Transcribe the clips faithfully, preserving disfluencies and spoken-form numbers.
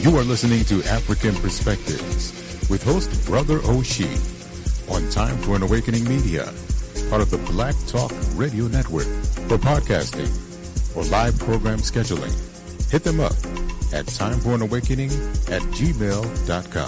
You are listening to African Perspectives with host Brother Oshie on Time for an Awakening Media, part of the Black Talk Radio Network. For podcasting or live program scheduling, hit them up at timeforanawakening at gmail dot com.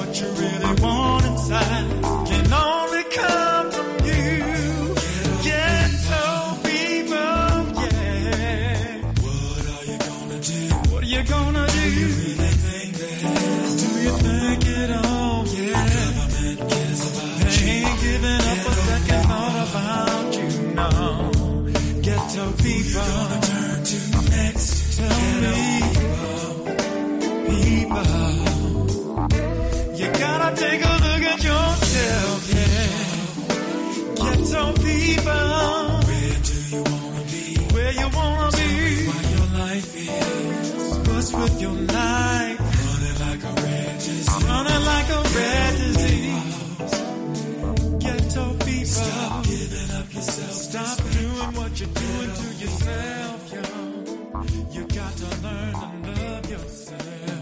Really want inside can only come from you. Yeah. people. We're gonna turn to next ghetto people. You gotta take a look at yourself, yeah. Ghetto people. Where do you wanna be? Where you wanna be? What your life is. What's with your life? Running like a red disease. Running like a red disease. Ghetto people. Stop giving up yourself. Stop doing what you're doing to yourself, yo. You got to learn to love yourself.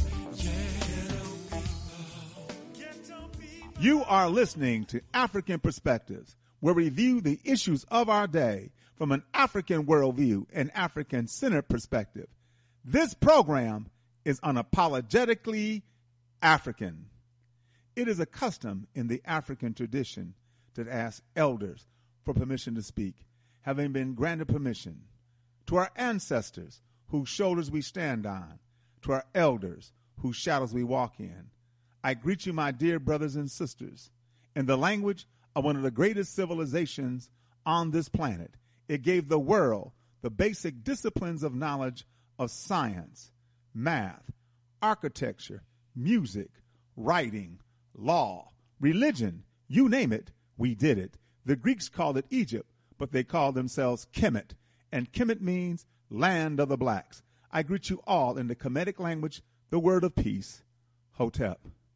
You are listening to African Perspectives, where we view the issues of our day from an African worldview and African-centered perspective. This program is unapologetically African. It is a custom in the African tradition to ask elders for permission to speak, having been granted permission. To our ancestors, whose shoulders we stand on, to our elders, whose shadows we walk in, I greet you, my dear brothers and sisters, in the language of one of the greatest civilizations on this planet. It gave the world the basic disciplines of knowledge of science, math, architecture, music, writing, law, religion, you name it, we did it. The Greeks called it Egypt, but they called themselves Kemet, and Kemet means land of the blacks. I greet you all in the Kemetic language, the word of peace, Hotep.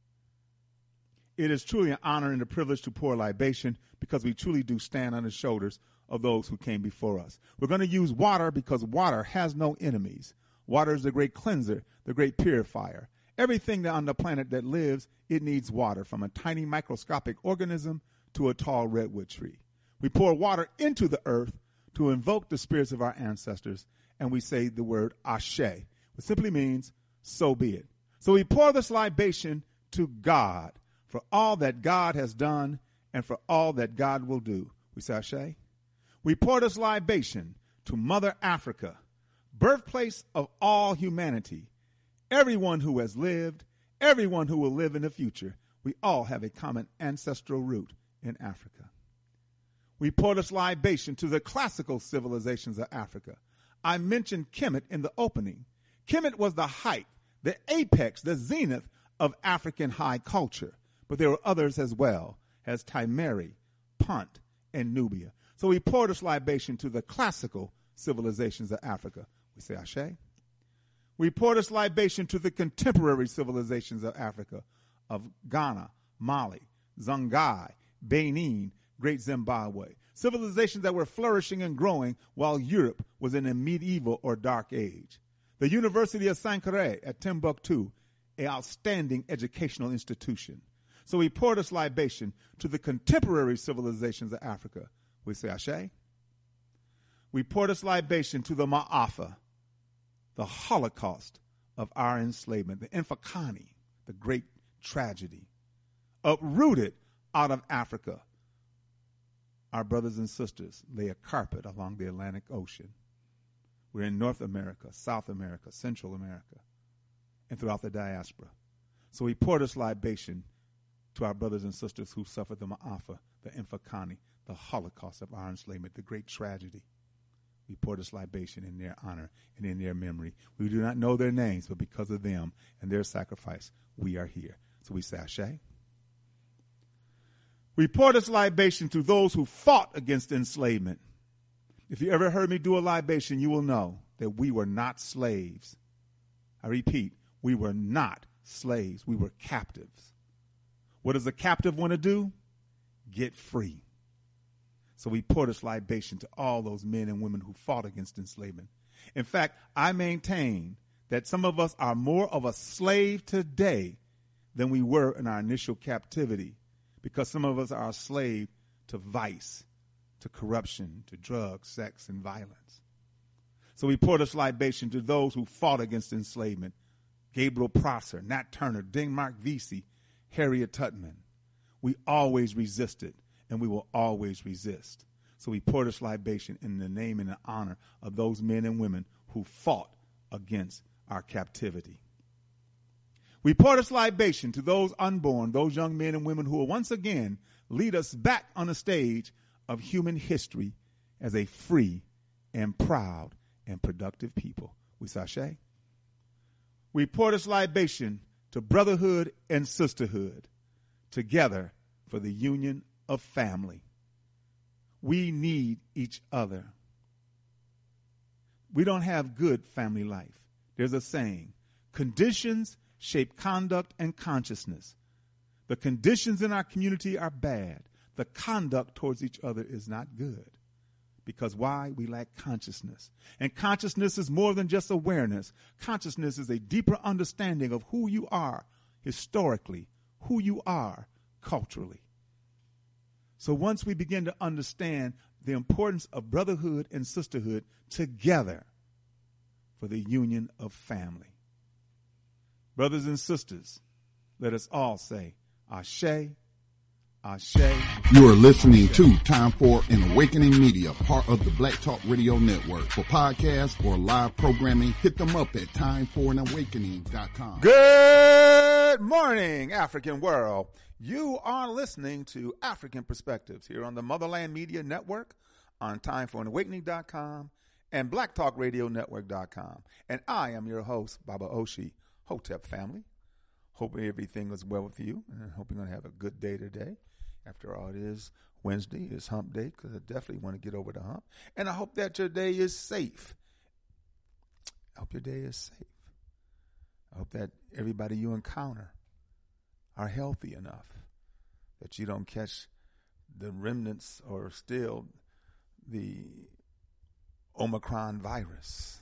It is truly an honor and a privilege to pour libation because we truly do stand on the shoulders of those who came before us. We're going to use water because water has no enemies. Water is the great cleanser, the great purifier. Everything on the planet that lives, it needs water, from a tiny microscopic organism to a tall redwood tree. We pour water into the earth to invoke the spirits of our ancestors, and we say the word Ashe, which simply means, so be it. So we pour this libation to God for all that God has done and for all that God will do. We say Ashe. We pour this libation to Mother Africa, birthplace of all humanity. Everyone who has lived, everyone who will live in the future, we all have a common ancestral root in Africa. We pour this libation to the classical civilizations of Africa. I mentioned Kemet in the opening. Kemet was the height, the apex, the zenith of African high culture. But there were others as well, as Timeri, Punt, and Nubia. So we pour this libation to the classical civilizations of Africa. We say Ashe. We pour this libation to the contemporary civilizations of Africa, of Ghana, Mali, Songhai, Benin, Great Zimbabwe. Civilizations that were flourishing and growing while Europe was in a medieval or dark age. The University of Sankore at Timbuktu, an outstanding educational institution. So we pour this libation to the contemporary civilizations of Africa. We say Ashe. We pour this libation to the Ma'afa, the Holocaust of our enslavement, the Infakani, the great tragedy, uprooted out of Africa. Our brothers and sisters lay a carpet along the Atlantic Ocean. We're in North America, South America, Central America, and throughout the diaspora. So we pour this libation to our brothers and sisters who suffered the Ma'afa, the Infakani, the Holocaust of our enslavement, the great tragedy. We pour this libation in their honor and in their memory. We do not know their names, but because of them and their sacrifice, we are here. So we say Ashe. We pour this libation to those who fought against enslavement. If you ever heard me do a libation, you will know that we were not slaves. I repeat, we were not slaves. We were captives. What does a captive want to do? Get free. So we pour this libation to all those men and women who fought against enslavement. In fact, I maintain that some of us are more of a slave today than we were in our initial captivity, because some of us are a slave to vice, to corruption, to drugs, sex, and violence. So we pour this libation to those who fought against enslavement. Gabriel Prosser, Nat Turner, Denmark Vesey, Harriet Tubman. We always resisted, and we will always resist. So we pour this libation in the name and the honor of those men and women who fought against our captivity. We pour this libation to those unborn, those young men and women who will once again lead us back on the stage of human history as a free and proud and productive people. We sashay. We pour this libation to brotherhood and sisterhood, together for the union of family. We need each other. We don't have good family life. There's a saying, conditions shape conduct and consciousness. The conditions in our community are bad. The conduct towards each other is not good. Because why? We lack consciousness. And consciousness is more than just awareness. Consciousness is a deeper understanding of who you are historically, who you are culturally. So once we begin to understand the importance of brotherhood and sisterhood together for the union of family. Brothers and sisters, let us all say, Ashe, Ashe. You are listening to Time for an Awakening Media, part of the Black Talk Radio Network. For podcasts or live programming, hit them up at time for an awakening dot com. Good morning, African world. You are listening to African Perspectives here on the Motherland Media Network, on time for an awakening dot com and black talk radio network dot com. And I am your host, Baba Oshi, Hotep family. Hope everything is well with you, and I hope you're going to have a good day today. After all, it is Wednesday, it's hump day, because I definitely want to get over the hump. And I hope that your day is safe. I hope your day is safe. I hope that everybody you encounter are healthy enough that you don't catch the remnants or still the Omicron virus,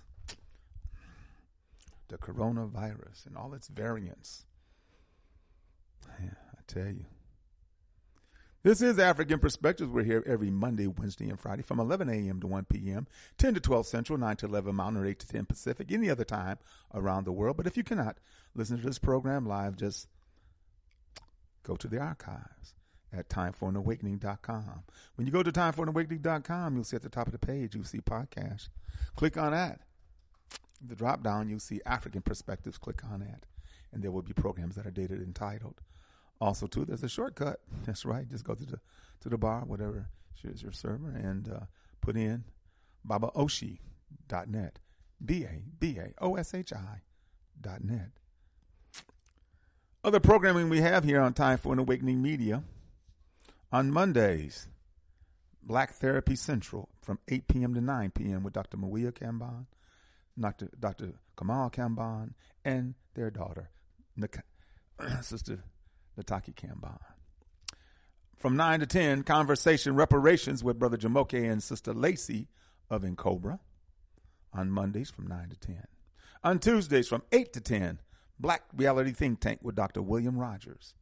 the coronavirus, and all its variants. Yeah, I tell you. This is African Perspectives. We're here every Monday, Wednesday, and Friday from eleven a.m. to one p.m., ten to twelve Central, nine to eleven Mountain, or eight to ten Pacific, any other time around the world. But if you cannot listen to this program live, just go to the archives at time for an awakening dot com. When you go to time for an awakening dot com, you'll see at the top of the page, you'll see podcast. Click on that. The drop down, you'll see African Perspectives. Click on that. And there will be programs that are dated and titled. Also, too, there's a shortcut. That's right. Just go to the to the bar, whatever is your server, and uh, put in baba oshi dot net. B A B A O S H I dot net. Other programming we have here on Time for an Awakening Media. On Mondays, Black Therapy Central from eight p.m. to nine p.m. with Doctor Mawia Kamban, Doctor Doctor Kamal Kamban, and their daughter, Nik- Sister Nataki Kamban. From nine to ten, Conversation Reparations with Brother Jamoke and Sister Lacey of Incobra. On Mondays from nine to ten. On Tuesdays from eight to ten, Black Reality Think Tank with Doctor William Rogers.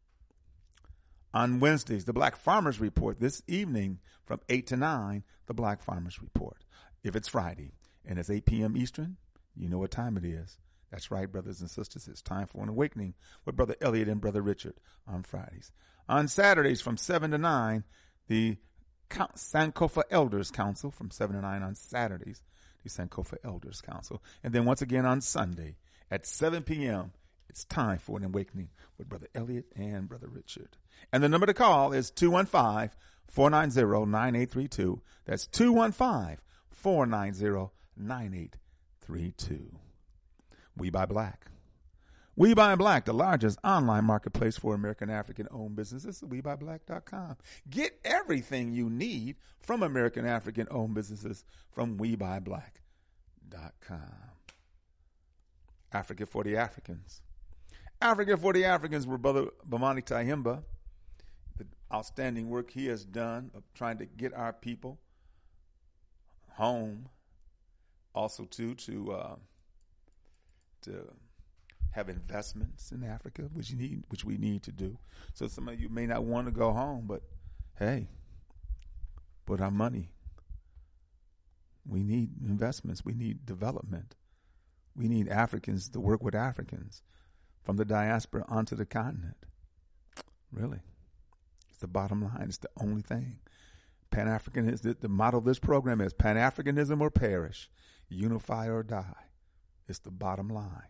On Wednesdays, the Black Farmers Report. This evening from eight to nine, the Black Farmers Report. If it's Friday and it's eight p.m. Eastern, you know what time it is. That's right, brothers and sisters. It's Time for an Awakening with Brother Elliot and Brother Richard on Fridays. On Saturdays from seven to nine, the Sankofa Elders Council from seven to nine on Saturdays, the Sankofa Elders Council. And then once again on Sunday at seven p.m., it's Time for an Awakening with Brother Elliot and Brother Richard. And the number to call is two one five, four nine zero, nine eight three two. That's two one five, four nine zero, nine eight three two. We Buy Black. We Buy Black, the largest online marketplace for American African-owned businesses, we buy black dot com. Get everything you need from American African-owned businesses from we buy black dot com. Africa for the Africans. Africa for the Africans were Brother Bamani Tahimba, the outstanding work he has done of trying to get our people home. Also, too, to... Uh, to have investments in Africa, which you need, which we need to do. So some of you may not want to go home, but hey, put our money. We need investments. We need development. We need Africans to work with Africans from the diaspora onto the continent. Really. It's the bottom line. It's the only thing. Pan-Africanism, the, the motto of this program is Pan-Africanism or perish, unify or die. It's the bottom line.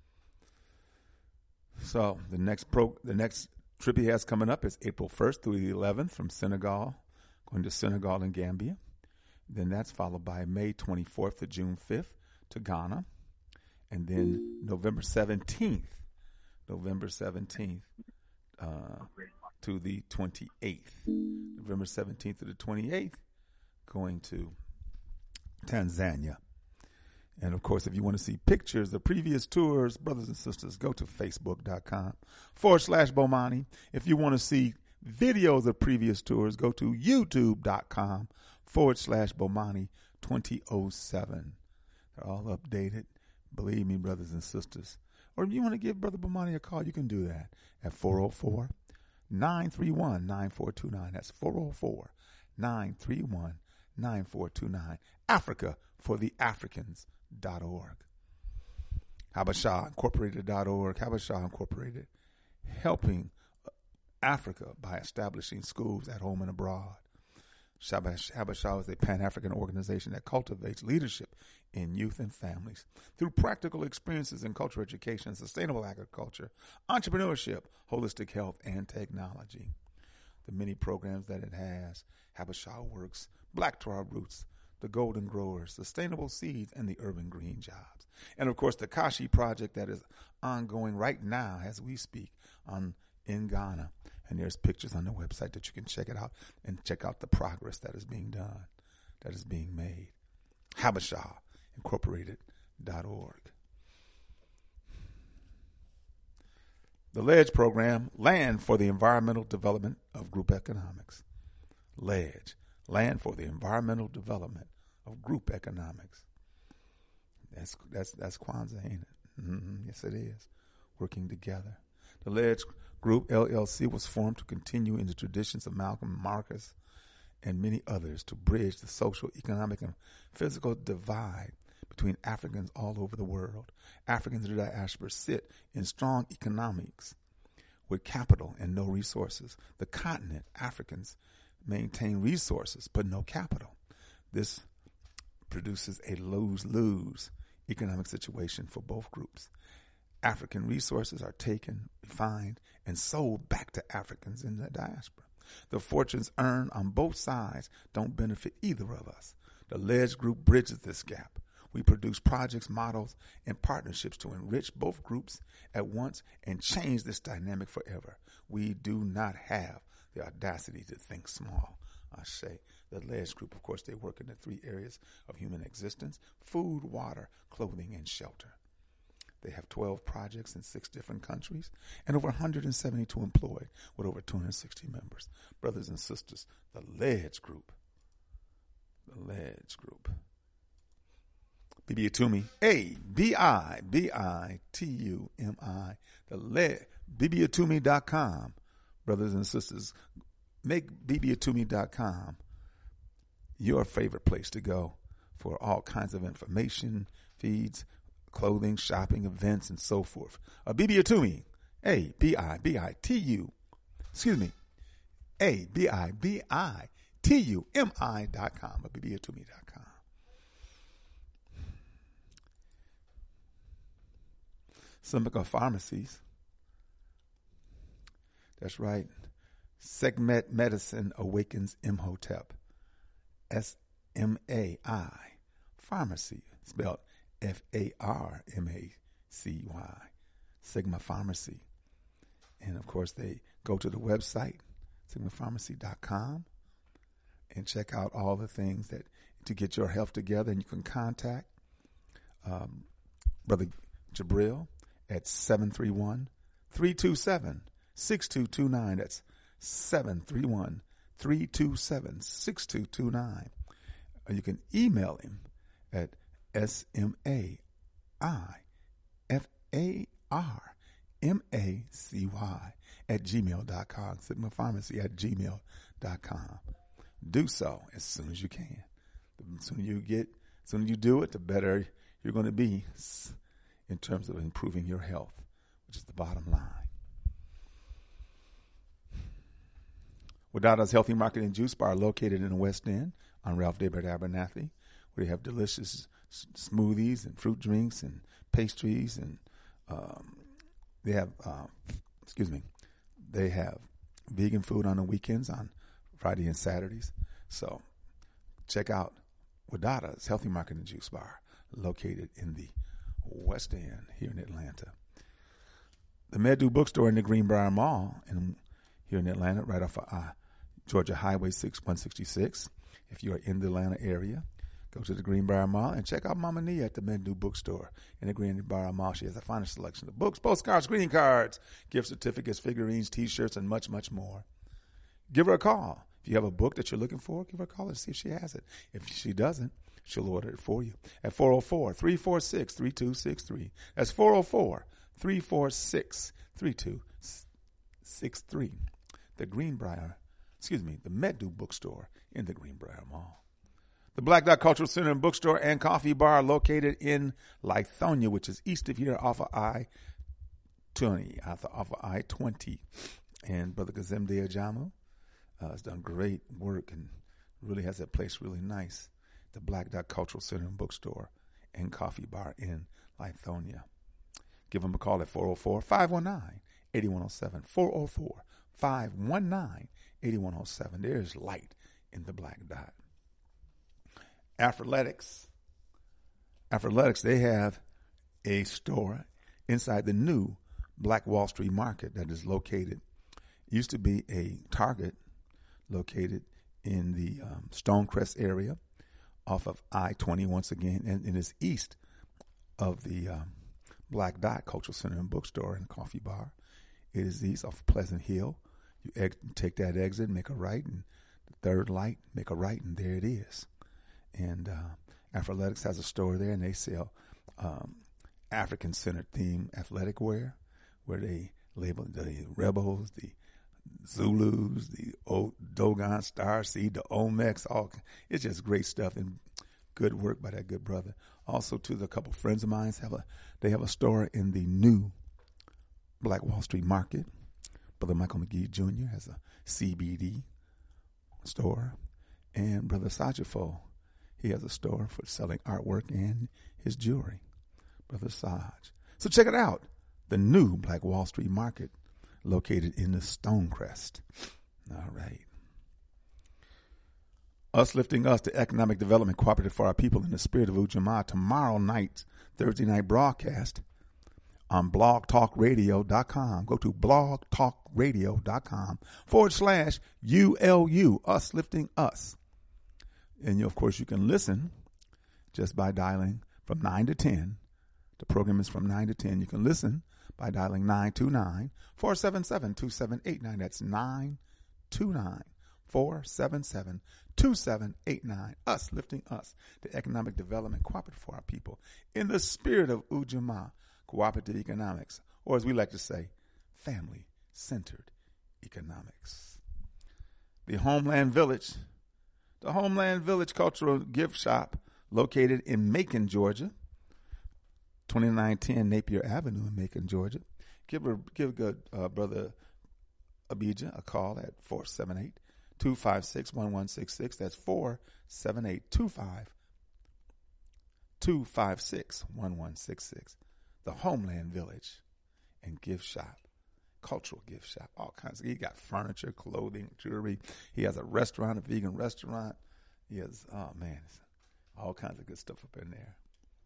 So the next pro, the next trip he has coming up is April first through the eleventh from Senegal, going to Senegal and Gambia. Then that's followed by May twenty-fourth to June fifth to Ghana. And then November seventeenth, November seventeenth uh, to the twenty-eighth. November seventeenth to the twenty-eighth, going to Tanzania. And, of course, if you want to see pictures of previous tours, brothers and sisters, go to facebook.com forward slash Bomani. If you want to see videos of previous tours, go to youtube.com forward slash Bomani twenty oh seven. They're all updated. Believe me, brothers and sisters. Or if you want to give Brother Bomani a call, you can do that at four oh four, nine three one, nine four two nine. That's four oh four, nine three one, nine four two nine. Africa for the Africans. Dot org. Habashah Incorporated dot org. Habashah Incorporated, helping Africa by establishing schools at home and abroad. Habashah is a Pan-African organization that cultivates leadership in youth and families through practical experiences in cultural education, sustainable agriculture, entrepreneurship, holistic health, and technology. The many programs that it has: Habashah Works, Black to Our Roots, the Golden Growers, Sustainable Seeds, and the Urban Green Jobs. And, of course, the Kashi Project that is ongoing right now as we speak on in Ghana. And there's pictures on the website that you can check it out and check out the progress that is being done, that is being made. Habashah Incorporated dot org. The LEDGE program, Land for the Environmental Development of Group Economics. LEDGE. Land for the Environmental Development of Group Economics. That's that's that's Kwanzaa, ain't it? Mm-hmm. Yes, it is. Working together. The LEDGE Group, L L C, was formed to continue in the traditions of Malcolm Marcus and many others to bridge the social, economic, and physical divide between Africans all over the world. Africans in the diaspora sit in strong economics with capital and no resources. The continent, Africans, maintain resources but no capital. This produces a lose-lose economic situation for both groups. African resources are taken, refined, and sold back to Africans in the diaspora. The fortunes earned on both sides don't benefit either of us. The LEDGE Group bridges this gap. We produce projects, models, and partnerships to enrich both groups at once and change this dynamic forever. We do not have the audacity to think small. I say the LEDGE Group, of course, they work in the three areas of human existence: food, water, clothing, and shelter. They have twelve projects in six different countries and over one hundred seventy-two employed with over two hundred sixty members. Brothers and sisters, the LEDGE Group. The LEDGE Group. Bibi Atumi, A B I B I T U M I. The LEDGE, bibi atumi dot com. Brothers and sisters, make bibi atumi dot com your favorite place to go for all kinds of information, feeds, clothing, shopping, events, and so forth. Uh, Bibi Atumi, A B I B I T U, excuse me, A B I B I T U M I dot com, or bibi atumi dot com. Sumika Pharmacies. That's right. Segmet Medicine Awakens Imhotep. S M A I. Pharmacy. Spelled F A R M A C Y. Sigma Pharmacy. And, of course, they go to the website, sigma pharmacy dot com, and check out all the things that to get your health together. And you can contact um, Brother Jabril at seven three one, three two seven, six two two nine. That's seven three one, three two seven, six two two nine. Or you can email him at S M A I F A R M A C Y at gmail dot com. Sigma Pharmacy at gmail dot com. Do so as soon as you can. The sooner you get, the sooner you do it, the better you're going to be in terms of improving your health, which is the bottom line. Wadada's Healthy Market and Juice Bar, located in the West End on Ralph David Abernathy, where they have delicious s- smoothies and fruit drinks and pastries, and um, they have, uh, excuse me, they have vegan food on the weekends on Friday and Saturdays. So check out Wadada's Healthy Market and Juice Bar, located in the West End here in Atlanta. The Medu Bookstore in the Greenbrier Mall in, here in Atlanta, right off of uh, Georgia Highway six one sixty-six. If you're in the Atlanta area, go to the Greenbrier Mall and check out Mama Nia at the Medu Bookstore in the Greenbrier Mall. She has a fine selection of books, postcards, greeting cards, gift certificates, figurines, T-shirts, and much, much more. Give her a call. If you have a book that you're looking for, give her a call and see if she has it. If she doesn't, she'll order it for you at four oh four, three four six, three two six three. That's four oh four, three four six, three two six three. The Greenbrier, excuse me, the Medu Bookstore in the Greenbrier Mall. The Black Dot Cultural Center and Bookstore and Coffee Bar located in Lithonia, which is east of here off of I twenty, off of I twenty. And Brother Kazemde Ajamu uh, has done great work and really has that place really nice. The Black Dot Cultural Center and Bookstore and Coffee Bar in Lithonia. Give them a call at four oh four, five one nine, eight one oh seven, four oh four, five one nine, eight one oh seven. There's light in the Black Dot. Athletics. Athletics, they have a store inside the new Black Wall Street Market that is located, used to be a Target located in the um, Stonecrest area off of I twenty once again, and it is east of the um, Black Dot Cultural Center and Bookstore and Coffee Bar. It is east off Pleasant Hill. You ex- take that exit, make a right, and the third light, make a right, and there it is. And uh, Athletics has a store there, and they sell um, African-centered theme athletic wear, where they label the Rebels, the Zulus, the o- Dogon Star Seed, the Omex. All it's just great stuff and good work by that good brother. Also, too, a couple friends of mine have a they have a store in the new Black Wall Street Market. Brother Michael McGee Junior has a C B D store, and Brother Sajifo, he has a store for selling artwork and his jewelry. Brother Saj. So check it out. The new Black Wall Street Market located in the Stonecrest. All right. Us Lifting Us, the Economic Development Cooperative for Our People in the Spirit of Ujamaa, tomorrow night, Thursday night broadcast on blog talk radio dot com. Go to blog talk radio dot com forward slash U L U, Us Lifting Us. And, you, of course, you can listen just by dialing from nine to ten. The program is from nine to ten. You can listen by dialing nine two nine, four seven seven, two seven eight nine. That's nine two nine, four seven seven, two seven eight nine. Us Lifting Us, the Economic Development Cooperative for Our People in the spirit of Ujamaa Cooperative Economics, or as we like to say, family-centered economics. The Homeland Village, the Homeland Village Cultural Gift Shop located in Macon, Georgia, twenty-nine ten Napier Avenue in Macon, Georgia. Give her, give good uh, brother Abijah a call at four seven eight, two five six, one one six six. That's four seven eight, two five, two five six, one one six six. The Homeland Village and Gift Shop, cultural gift shop, all kinds of. He got furniture, clothing, jewelry. He has a restaurant, a vegan restaurant. He has, oh man, all kinds of good stuff up in there.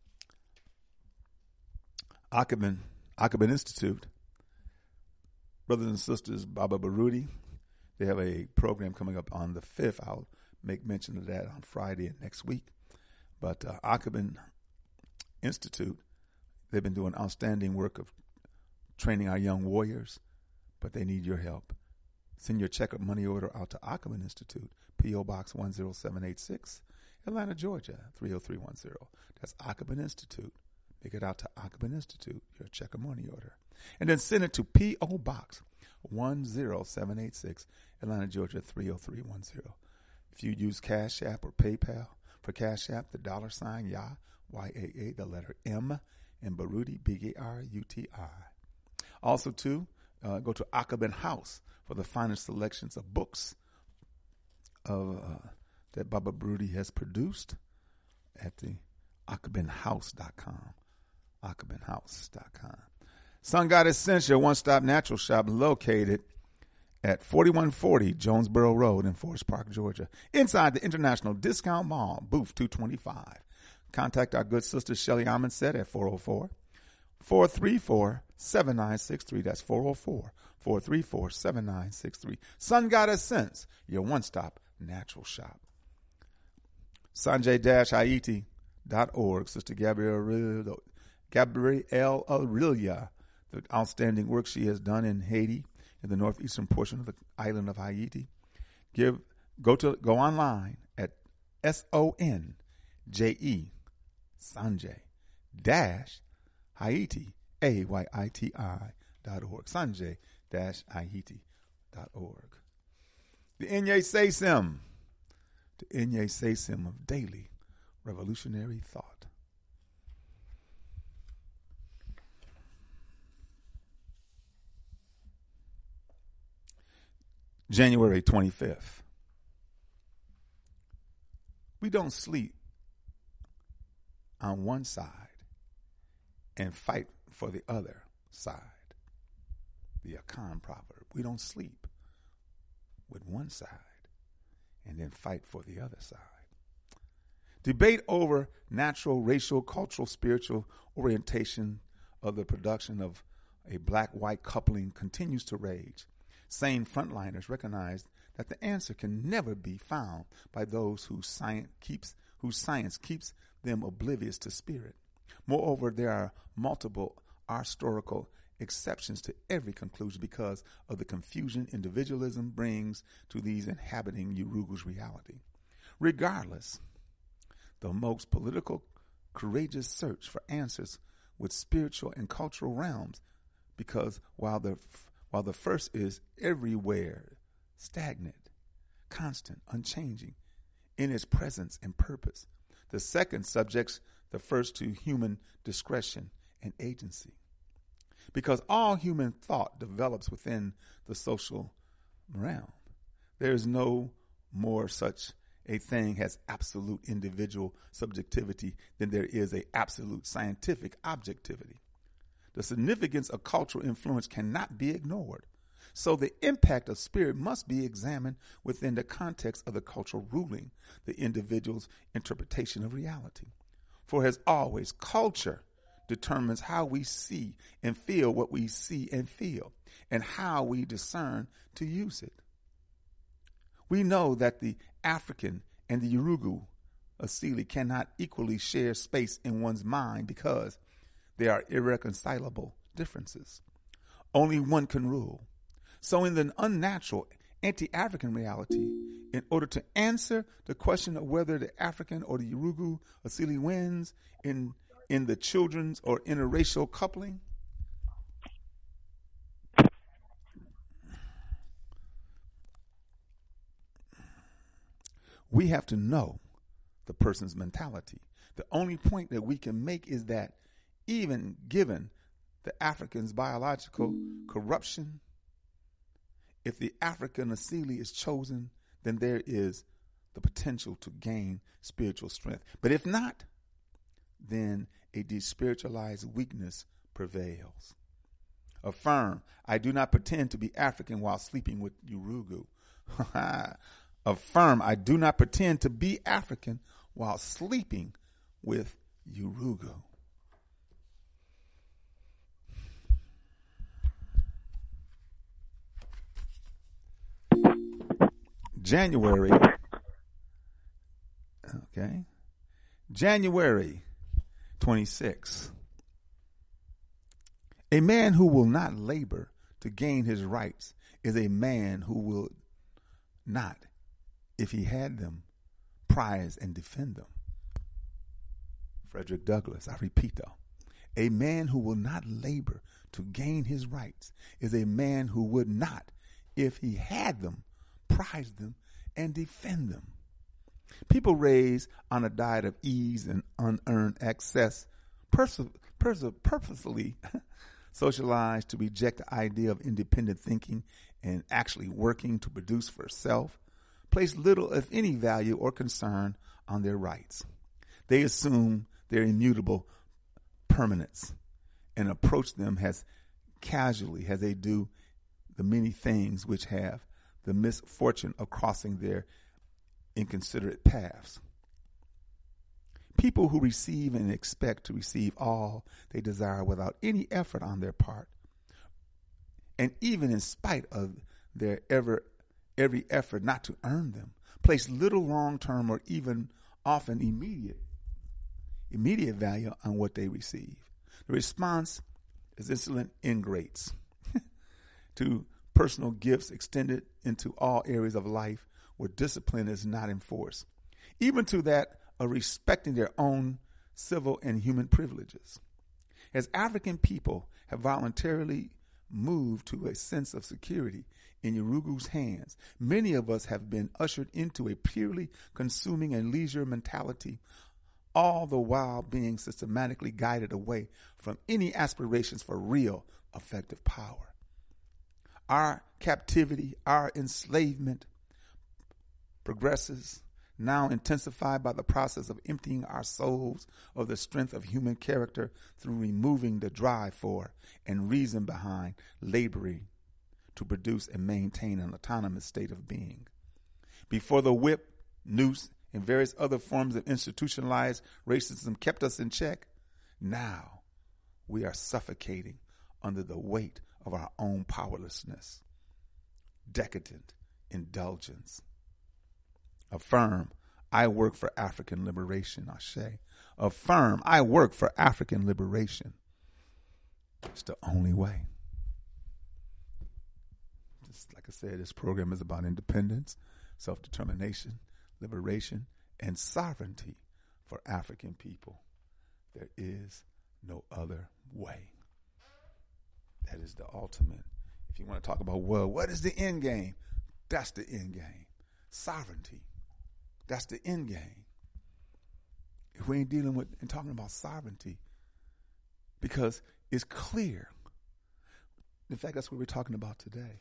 Akaban, Akaban Institute, brothers and sisters, Baba Baruti, they have a program coming up on the fifth. I'll make mention of that on Friday and next week. But uh, Akaban Institute, they've been doing outstanding work of training our young warriors, but they need your help. Send your checkup money order out to Akaban Institute, P O Box one zero seven eight six, Atlanta, Georgia, three oh three one zero. That's Akaban Institute. Make it out to Akaban Institute, your check of money order. And then send it to P O Box one zero seven eight six, Atlanta, Georgia, three oh three one zero. If you use Cash App or PayPal, for Cash App, the dollar sign, Yah, Y A A, the letter M, and Baruti, B A R U T I. Also, too, uh, go to Akaban House for the finest selections of books of, uh, that Baba Baruti has produced at the akaban house dot com. akaban house dot com. Sun God Essential, one-stop natural shop located at forty-one forty Jonesboro Road in Forest Park, Georgia, inside the International Discount Mall, booth two twenty-five. Contact our good sister Shelly Amundset at four oh four, four three four, seven nine six three. That's four oh four, four three four, seven nine six three. Sun Goddess Sense, your one-stop natural shop. Sanjay Haiti dot org. Sister Gabrielle, Gabrielle Aurelia, the outstanding work she has done in Haiti, in the northeastern portion of the island of Haiti. Give go to go online at S O N J E Sanjay dash Haiti A Y I T I dot org. Sanjay dash Haiti dot org. The Inye Sesim, the Inye Sesim of daily revolutionary thought. January twenty-fifth. We don't sleep on one side and fight for the other side. The Akan proverb. We don't sleep with one side and then fight for the other side. Debate over natural, racial, cultural, spiritual orientation of the production of a black-white coupling continues to rage. Sane frontliners recognize that the answer can never be found by those whose science keeps whose science keeps them oblivious to spirit. Moreover, there are multiple historical exceptions to every conclusion because of the confusion individualism brings to these inhabiting Yurugu's reality. Regardless, the most political, courageous search for answers with spiritual and cultural realms, because while the while the first is everywhere, stagnant, constant, unchanging in its presence and purpose, the second subjects the first to human discretion and agency. Because all human thought develops within the social realm, there is no more such a thing as absolute individual subjectivity than there is a absolute scientific objectivity. The significance of cultural influence cannot be ignored. So the impact of spirit must be examined within the context of the cultural ruling, the individual's interpretation of reality. For as always, culture determines how we see and feel what we see and feel, and how we discern to use it. We know that the African and the Yurugu Asili cannot equally share space in one's mind because there are irreconcilable differences. Only one can rule. So in the unnatural, anti-African reality, in order to answer the question of whether the African or the Yurugu Asili wins in, in the children's or interracial coupling, we have to know the person's mentality. The only point that we can make is that even given the African's biological corruption, if the African Asili is chosen, then there is the potential to gain spiritual strength. But if not, then a despiritualized weakness prevails. Affirm, I do not pretend to be African while sleeping with Yurugu. Affirm, I do not pretend to be African while sleeping with Yurugu. January, okay, January twenty-sixth. A man who will not labor to gain his rights is a man who will not, if he had them, prize and defend them. Frederick Douglass, I repeat though, a man who will not labor to gain his rights is a man who would not, if he had them, prize them and defend them. People raised on a diet of ease and unearned excess pers- pers- purposefully socialized to reject the idea of independent thinking and actually working to produce for self, place little, if any, value or concern on their rights. They assume their immutable permanence and approach them as casually as they do the many things which have the misfortune of crossing their inconsiderate paths. People who receive and expect to receive all they desire without any effort on their part, and even in spite of their ever every effort not to earn them, place little long-term or even often immediate immediate value on what they receive. The response is insolent ingrates to personal gifts extended into all areas of life where discipline is not enforced, even to that of respecting their own civil and human privileges. As African people have voluntarily moved to a sense of security in Urugu's hands, many of us have been ushered into a purely consuming and leisure mentality, all the while being systematically guided away from any aspirations for real effective power. Our captivity, our enslavement progresses, now intensified by the process of emptying our souls of the strength of human character through removing the drive for and reason behind laboring to produce and maintain an autonomous state of being. Before the whip, noose, and various other forms of institutionalized racism kept us in check, now we are suffocating under the weight of our own powerlessness. Decadent indulgence. Affirm, I work for African liberation, Ashe. Affirm, I work for African liberation. It's the only way. Just like I said, this program is about independence, self-determination, liberation, and sovereignty for African people. There is no other way. That is the ultimate. If you want to talk about, well, what is the end game? That's the end game. Sovereignty. That's the end game. If we ain't dealing with and talking about sovereignty, because it's clear. In fact, that's what we're talking about today.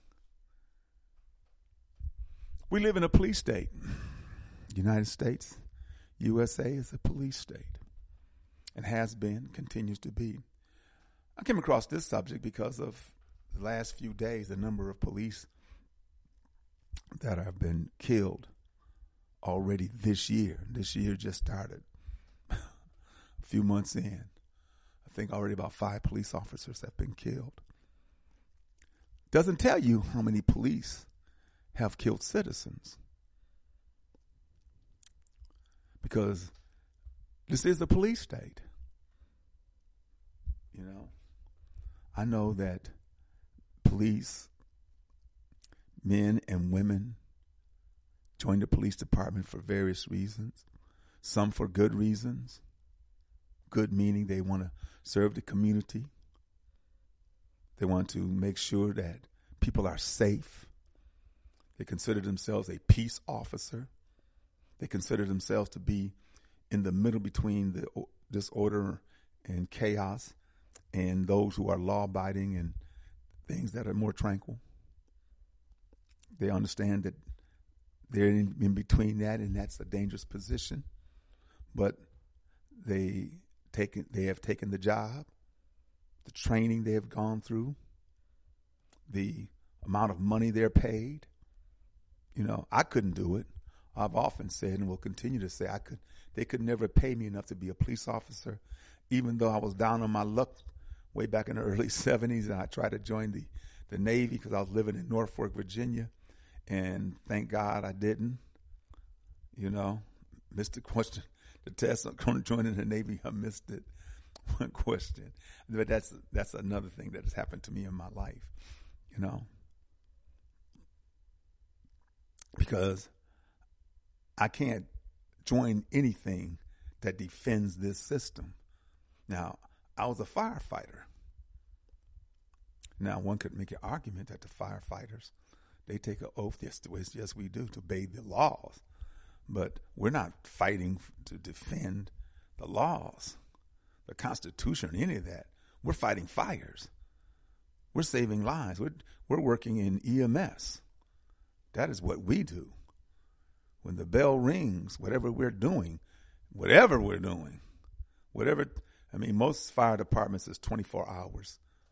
We live in a police state. United States, U S A is a police state and has been, continues to be. I came across this subject because of the last few days, the number of police that have been killed already this year. This year just started a few months in. I think already about five police officers have been killed. Doesn't tell you how many police have killed citizens. Because this is a police state. You know, I know that police, men and women, join the police department for various reasons. Some for good reasons. Good meaning they want to serve the community. They want to make sure that people are safe. They consider themselves a peace officer. They consider themselves to be in the middle between the disorder and chaos and those who are law-abiding and things that are more tranquil. They understand that they're in, in between that, and that's a dangerous position. But they taken, they have taken the job, the training they have gone through, the amount of money they're paid. You know, I couldn't do it. I've often said and will continue to say I could. They could never pay me enough to be a police officer, even though I was down on my luck way back in the early seventies, and I tried to join the, the Navy because I was living in Norfolk, Virginia, and thank God I didn't. You know, missed the question, the test on going to join in the Navy. I missed it. One question, but that's that's another thing that has happened to me in my life. You know, because I can't join anything that defends this system. Now, I was a firefighter. Now, one could make an argument that the firefighters, they take an oath, yes, yes, we do, to obey the laws. But we're not fighting to defend the laws, the Constitution, or any of that. We're fighting fires. We're saving lives. We're, we're working in E M S. That is what we do. When the bell rings, whatever we're doing, whatever we're doing, whatever, I mean, most fire departments is twenty-four hours,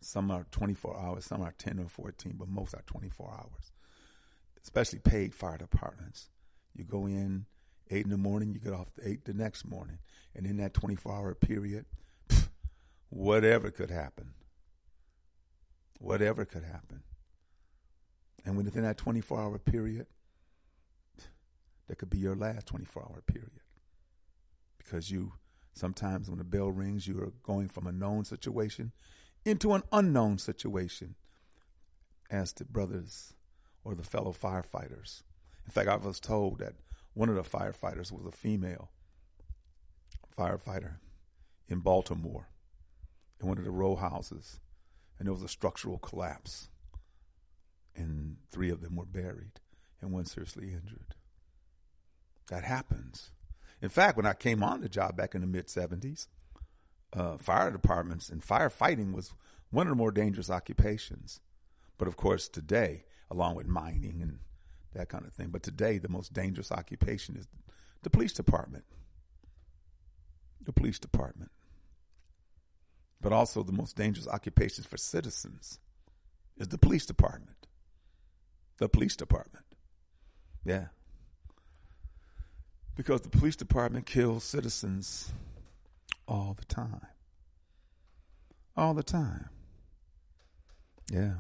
Some are twenty-four hours, some are ten or fourteen, but most are twenty-four hours, especially paid fire departments. You go in eight in the morning, you get off at eight the next morning. And in that twenty-four hour period, pff, whatever could happen. Whatever could happen. And within that twenty-four hour period, that could be your last twenty-four hour period. Because you, sometimes when the bell rings, you are going from a known situation into an unknown situation as the brothers or the fellow firefighters. In fact, I was told that one of the firefighters was a female firefighter in Baltimore in one of the row houses, and there was a structural collapse, and three of them were buried and one seriously injured. That happens. In fact, when I came on the job back in the mid-seventies, uh, fire departments and firefighting was one of the more dangerous occupations. But of course, today, along with mining and that kind of thing, but today the most dangerous occupation is the police department. The police department. But also the most dangerous occupations for citizens is the police department. The police department. Yeah. Because the police department kills citizens all the time. All the time. Yeah.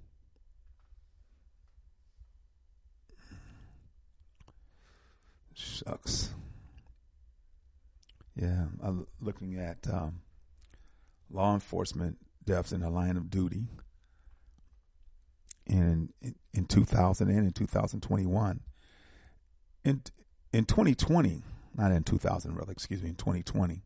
Shucks. Yeah, I'm looking at um, law enforcement deaths in the line of duty in, in in two thousand and in two thousand twenty-one. In in twenty twenty, not in two thousand, rather, excuse me, in twenty twenty,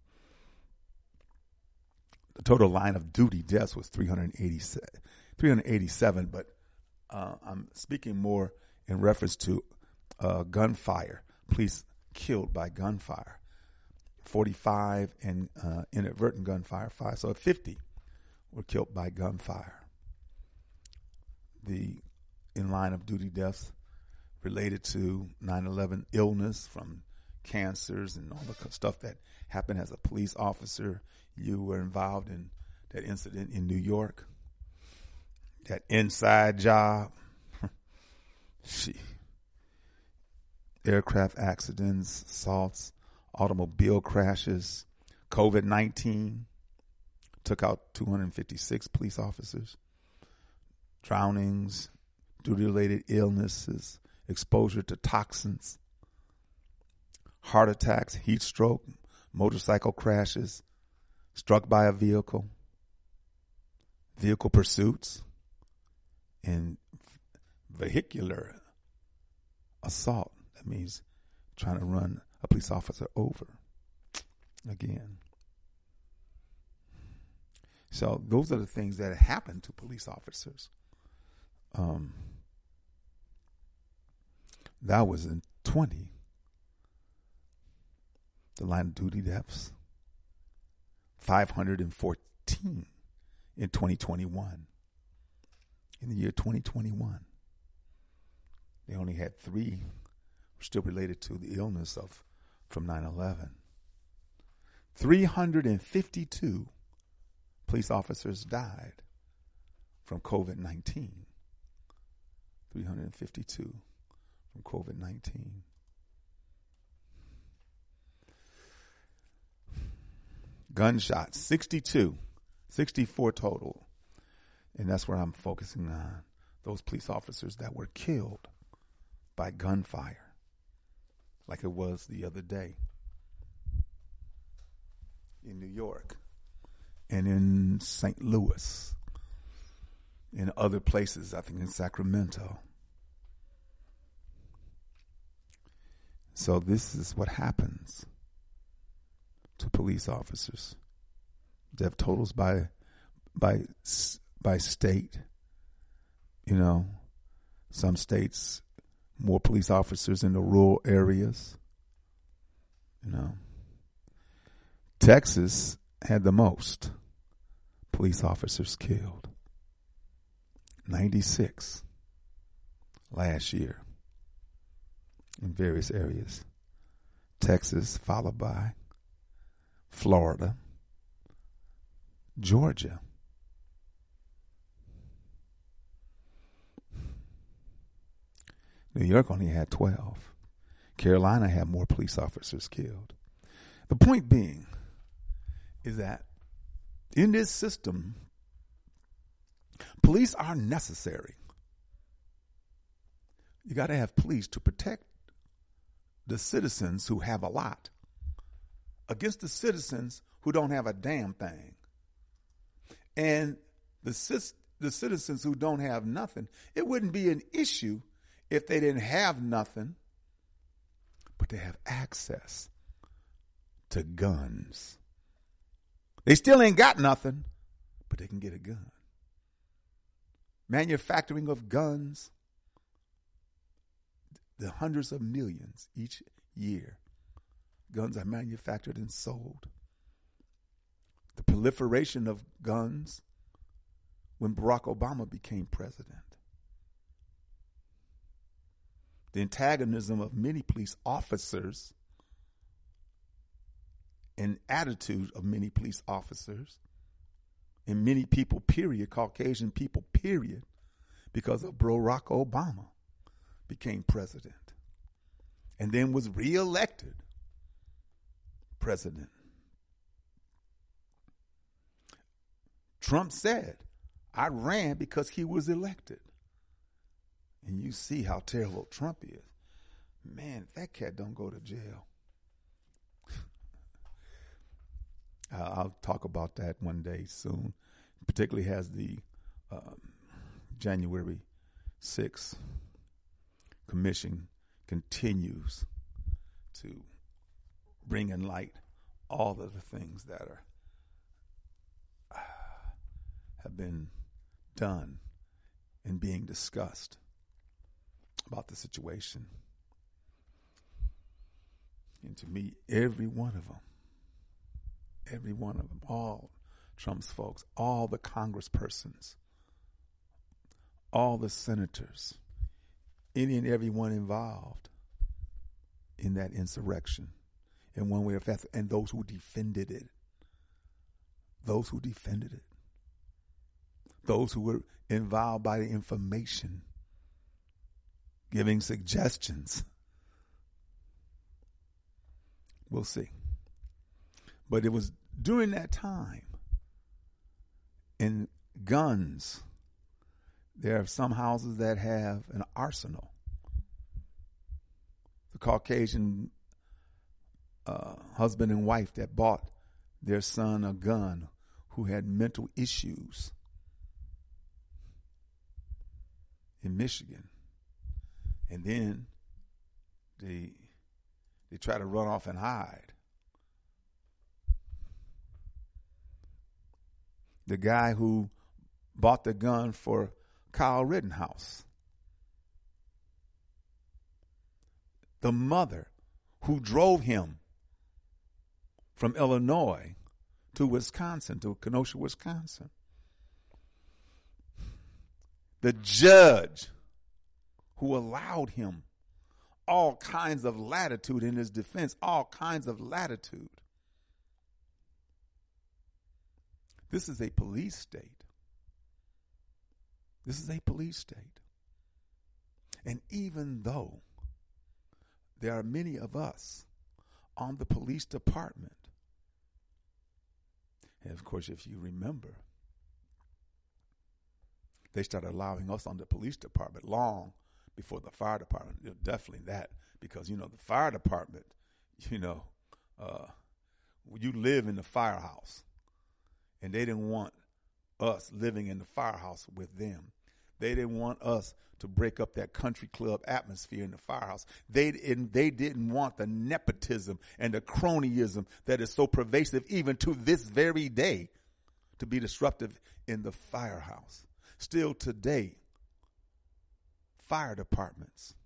the total line of duty deaths was three hundred eighty-seven, but uh, I'm speaking more in reference to uh, gunfire, police killed by gunfire. forty-five and uh, inadvertent gunfire, five. So fifty were killed by gunfire. The in line of duty deaths related to nine eleven illness from cancers and all the stuff that happened as a police officer. You were involved in that incident in New York, that inside job. She, aircraft accidents, assaults, automobile crashes, COVID nineteen took out two hundred fifty-six police officers, drownings, duty-related illnesses, exposure to toxins, heart attacks, heat stroke, motorcycle crashes, struck by a vehicle, vehicle pursuits, and vehicular assault. That means trying to run a police officer over again. So those are the things that happen to police officers. Um, that was in twenty. The line of duty deaths, five hundred fourteen in twenty twenty-one. In the year twenty twenty-one, they only had three still related to the illness of from nine eleven. three hundred fifty-two police officers died from COVID nineteen. three hundred fifty-two from COVID nineteen. Gunshots, sixty-two, sixty-four total. And that's where I'm focusing on, those police officers that were killed by gunfire, like it was the other day in New York and in Saint Louis, in other places, I think in Sacramento. So this is what happens to police officers. Death totals by by by state. You know, some states more police officers in the rural areas. You know, Texas had the most police officers killed. ninety-six last year in various areas. Texas, followed by Florida, Georgia, New York only had twelve. Carolina had more police officers killed. The point being is that in this system, police are necessary. You got to have police to protect the citizens who have a lot against the citizens who don't have a damn thing. And the, the citizens who don't have nothing, it wouldn't be an issue if they didn't have nothing, but they have access to guns. They still ain't got nothing, but they can get a gun. Manufacturing of guns, the hundreds of millions each year. Guns are manufactured and sold. The proliferation of guns when Barack Obama became president. The antagonism of many police officers and attitude of many police officers and many people, period, Caucasian people, period, because of Barack Obama became president and then was reelected president. Trump said, I ran because he was elected. And you see how terrible Trump is. Man, if that cat don't go to jail. I'll talk about that one day soon. Particularly as the um, January sixth commission continues to bring in light all of the things that are uh, have been done and being discussed about the situation. And to me, every one of them, every one of them, all Trump's folks, all the congresspersons, all the senators, any and every one involved in that insurrection in one way or another, and those who defended it, those who defended it, those who were involved by the information, giving suggestions. We'll see. But it was during that time, in guns, there are some houses that have an arsenal. The Caucasian uh, husband and wife that bought their son a gun who had mental issues in Michigan. And then they, they try to run off and hide. The guy who bought the gun for Kyle Rittenhouse. The mother who drove him from Illinois to Wisconsin, to Kenosha, Wisconsin. The judge who allowed him all kinds of latitude in his defense, all kinds of latitude. This is a police state. This is a police state. And even though there are many of us on the police department, and of course, if you remember, they started allowing us on the police department long before the fire department. You know, definitely that, because, you know, the fire department, you know, uh, you live in the firehouse, and they didn't want us living in the firehouse with them. They didn't want us to break up that country club atmosphere in the firehouse. They, and they didn't want the nepotism and the cronyism that is so pervasive even to this very day to be disruptive in the firehouse. Still today, fire departments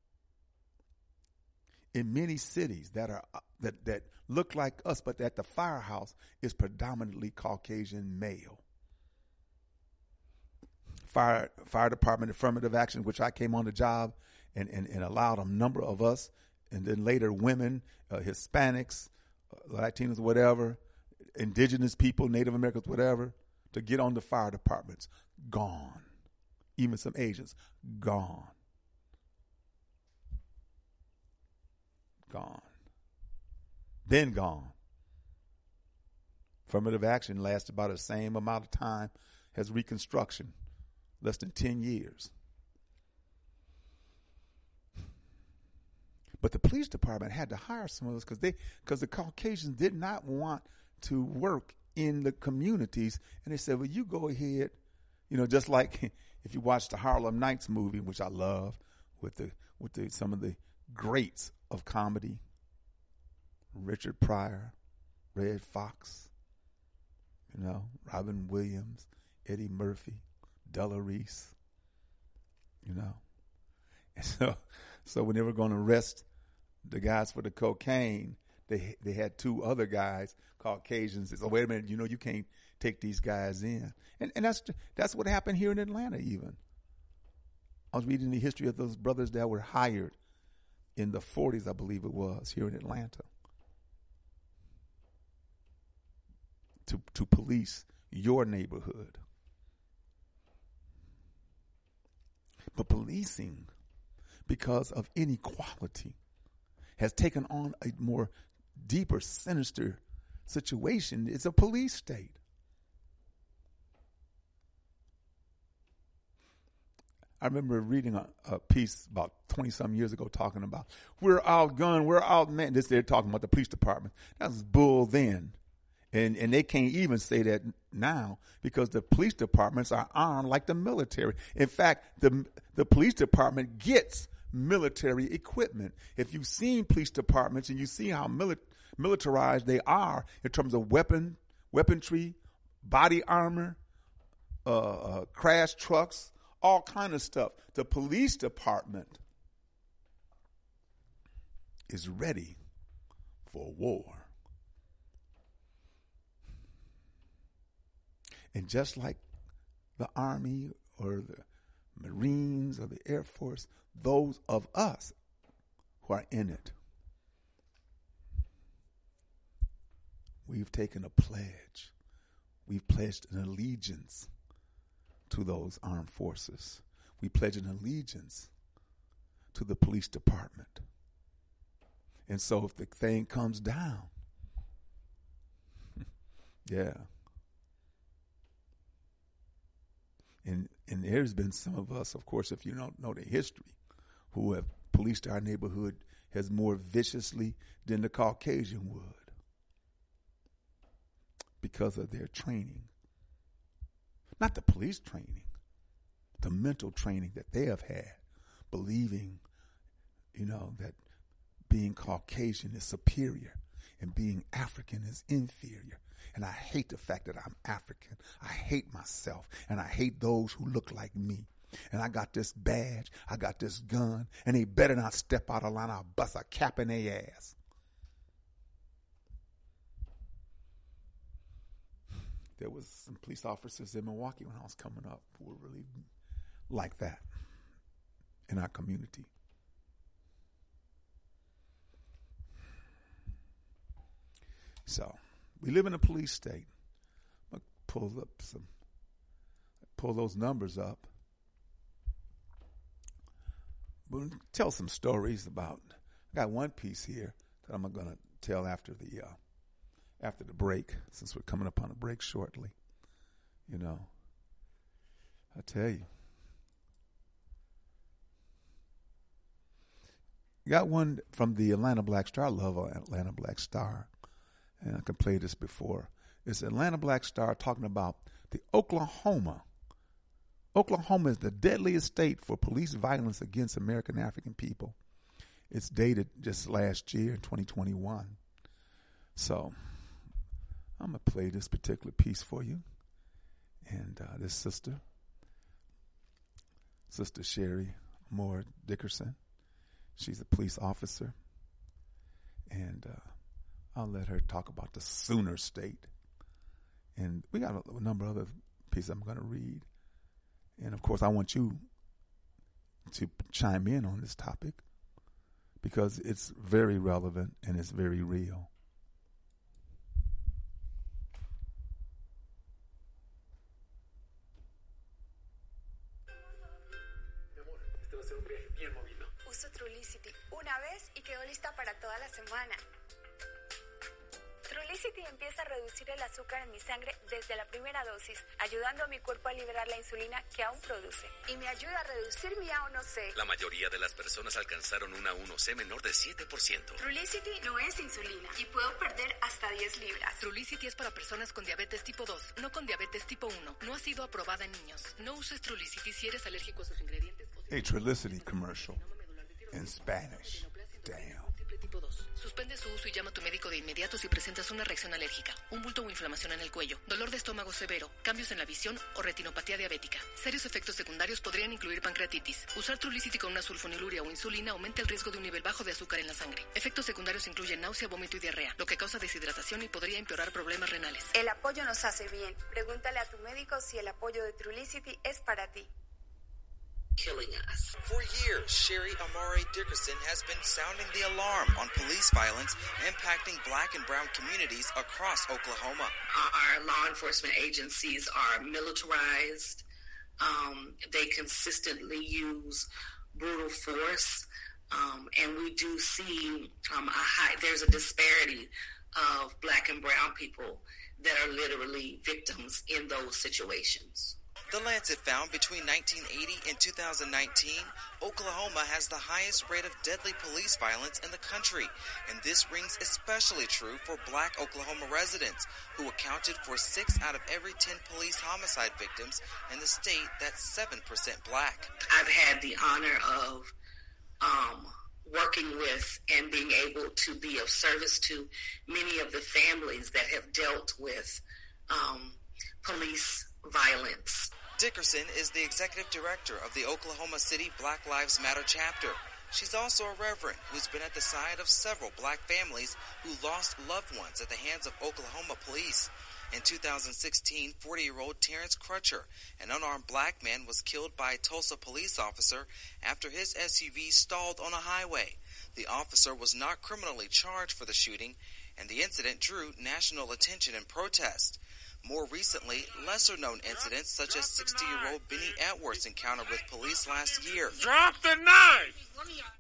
in many cities that are that, that look like us, but that the firehouse is predominantly Caucasian male. Fire fire department affirmative action, which I came on the job and, and, and allowed a number of us, and then later women, uh, Hispanics, uh, Latinos, whatever, indigenous people, Native Americans, whatever, to get on the fire departments. Gone. Even some Asians, gone. gone. Been gone. Affirmative action lasts about the same amount of time as Reconstruction, less than ten years. But the police department had to hire some of us because they, because the Caucasians did not want to work in the communities, and they said, "Well, you go ahead." You know, just like if you watch the Harlem Nights movie, which I love, with the with the some of the greats of comedy, Richard Pryor, Red Fox, you know, Robin Williams, Eddie Murphy, Della Reese, you know. And so, so when they were going to arrest the guys for the cocaine, they they had two other guys, Caucasians. They said, "Oh, wait a minute, you know, you can't take these guys in." And and that's that's what happened here in Atlanta even. I was reading the history of those brothers that were hired in the forties, I believe it was, here in Atlanta, to to police your neighborhood. But policing, because of inequality, has taken on a more deeper, sinister situation. It's a police state. I remember reading a, a piece about twenty-some years ago talking about, we're outgunned, we're outmanned. This, they're talking about the police department. That was bull then. And and they can't even say that now because the police departments are armed like the military. In fact, the the police department gets military equipment. If you've seen police departments and you see how mili- militarized they are in terms of weapon, weaponry, body armor, uh, uh, crash trucks, all kind of stuff. The police department is ready for war. And just like the Army or the Marines or the Air Force, those of us who are in it, we've taken a pledge. We've pledged an allegiance to those armed forces. We pledge an allegiance to the police department. And so if the thing comes down, yeah. And and there's been some of us, of course, if you don't know the history, who have policed our neighborhood as more viciously than the Caucasian would because of their training. Not the police training, the mental training that they have had, believing, you know, that being Caucasian is superior and being African is inferior. And I hate the fact that I'm African. I hate myself, and I hate those who look like me. And I got this badge, I got this gun, and they better not step out of line. I'll bust a cap in their ass. There was some police officers in Milwaukee when I was coming up who were really like that in our community. So we live in a police state. I'm gonna pull up some, pull those numbers up. We'll tell some stories about. I got one piece here that I'm gonna tell after the uh, after the break, since we're coming up on a break shortly. You know, I tell you, got one from the Atlanta Black Star. I love Atlanta Black Star. And I can play this before. It's Atlanta Black Star talking about the Oklahoma. Oklahoma is the deadliest state for police violence against American African people. It's dated just last year, twenty twenty-one. So I'm going to play this particular piece for you. And uh, this sister, Sister Sherry Moore Dickerson, she's a police officer. And uh, I'll let her talk about the Sooner State. And we got a, a number of other pieces I'm going to read. And, of course, I want you to chime in on this topic because it's very relevant and it's very real. Uso Trulicity. una vez y quedó lista para toda la semana. Trulicity empieza a reducir el azúcar en mi sangre desde la primera dosis, ayudando a mi cuerpo a liberar la insulina que aún produce. Y me ayuda a reducir mi A uno C. La mayoría de las personas alcanzaron un A uno C menor de siete por ciento. Trulicity no es insulina y puedo perder hasta diez libras. Trulicity es para personas con diabetes tipo dos, no con diabetes tipo uno. No ha sido aprobada en niños. No uses Trulicity si eres alérgico a sus ingredientes. A Trulicity commercial in Spanish. Damn. Tipo dos. Suspende su uso y llama a tu médico de inmediato si presentas una reacción alérgica, un bulto o inflamación en el cuello, dolor de estómago severo, cambios en la visión o retinopatía diabética. Serios efectos secundarios podrían incluir pancreatitis. Usar Trulicity con una sulfoniluria o insulina aumenta el riesgo de un nivel bajo de azúcar en la sangre. Efectos secundarios incluyen náusea, vómito y diarrea, lo que causa deshidratación y podría empeorar problemas renales. El apoyo nos hace bien. Pregúntale a tu médico si el apoyo de Trulicity es para ti. Killing us. For years, Sherry Amari Dickerson has been sounding the alarm on police violence impacting black and brown communities across Oklahoma. Our law enforcement agencies are militarized. Um, they consistently use brutal force. Um, and we do see um, a high, there's a disparity of black and brown people that are literally victims in those situations. The Lancet found between nineteen eighty and two thousand nineteen, Oklahoma has the highest rate of deadly police violence in the country, and this rings especially true for black Oklahoma residents, who accounted for six out of every ten police homicide victims in the state that's seven percent black. I've had the honor of um, working with and being able to be of service to many of the families that have dealt with um, police violence. Dickerson is the executive director of the Oklahoma City Black Lives Matter chapter. She's also a reverend who's been at the side of several black families who lost loved ones at the hands of Oklahoma police. In two thousand sixteen, forty-year-old Terrence Crutcher, an unarmed black man, was killed by a Tulsa police officer after his S U V stalled on a highway. The officer was not criminally charged for the shooting, and the incident drew national attention and protest. More recently, lesser-known incidents such as sixty-year-old Benny Atworth's encounter with police last year. Drop the knife!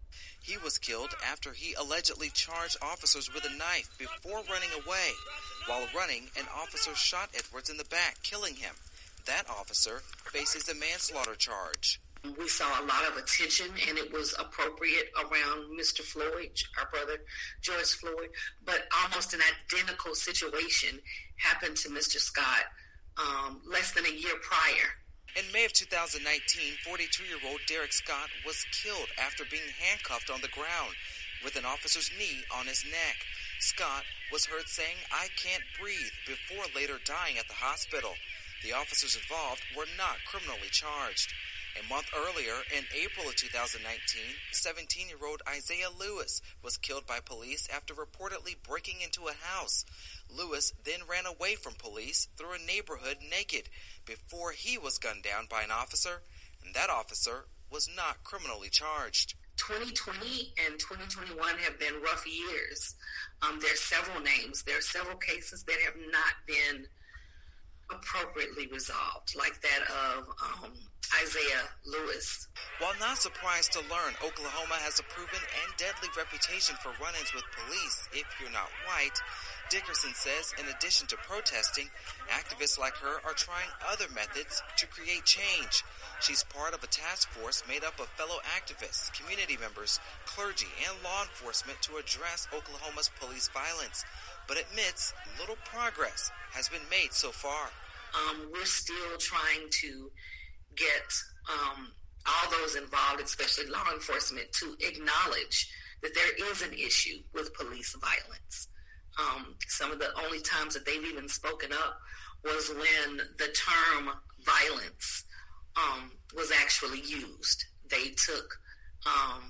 He was killed after he allegedly charged officers with a knife before running away. While running, an officer shot Edwards in the back, killing him. That officer faces a manslaughter charge. We saw a lot of attention, and it was appropriate around Mister Floyd, our brother, George Floyd, but almost an identical situation happened to Mister Scott um, less than a year prior. In May of two thousand nineteen, forty-two-year-old Derek Scott was killed after being handcuffed on the ground with an officer's knee on his neck. Scott was heard saying, "I can't breathe," before later dying at the hospital. The officers involved were not criminally charged. A month earlier, in April of two thousand nineteen, seventeen-year-old Isaiah Lewis was killed by police after reportedly breaking into a house. Lewis then ran away from police through a neighborhood naked before he was gunned down by an officer, and that officer was not criminally charged. twenty twenty and twenty twenty-one have been rough years. Um, there are several names. There are several cases that have not been appropriately resolved, like that of um, Isaiah Lewis. While not surprised to learn Oklahoma has a proven and deadly reputation for run-ins with police if you're not white, Dickerson says in addition to protesting, activists like her are trying other methods to create change. She's part of a task force made up of fellow activists, community members, clergy, and law enforcement to address Oklahoma's police violence, but admits little progress has been made so far. Um, we're still trying to get um, all those involved, especially law enforcement, to acknowledge that there is an issue with police violence. Um, some of the only times that they've even spoken up was when the term violence um, was actually used. They took, um,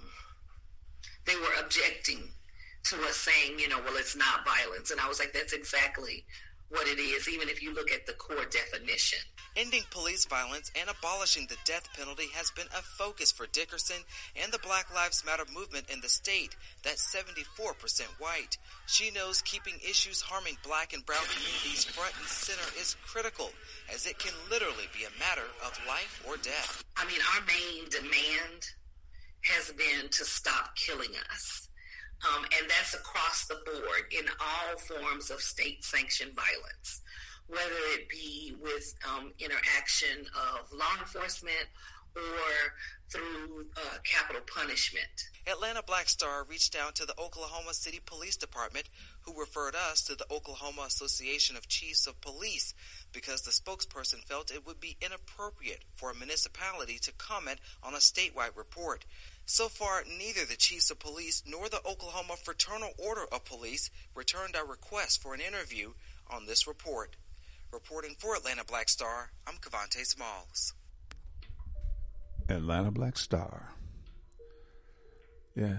they were objecting to us saying, you know, well, it's not violence. And I was like, that's exactly what it is, even if you look at the core definition. Ending police violence and abolishing the death penalty has been a focus for Dickerson and the Black Lives Matter movement in the state that's seventy-four percent white. She knows keeping issues harming black and brown communities front and center is critical, as it can literally be a matter of life or death. I mean, our main demand has been to stop killing us. Um, and that's across the board in all forms of state-sanctioned violence, whether it be with um, interaction of law enforcement or through uh, capital punishment. Atlanta Black Star reached out to the Oklahoma City Police Department, who referred us to the Oklahoma Association of Chiefs of Police because the spokesperson felt it would be inappropriate for a municipality to comment on a statewide report. So far, neither the Chiefs of Police nor the Oklahoma Fraternal Order of Police returned our request for an interview on this report. Reporting for Atlanta Black Star, I'm Cavante Smalls. Atlanta Black Star. Yeah.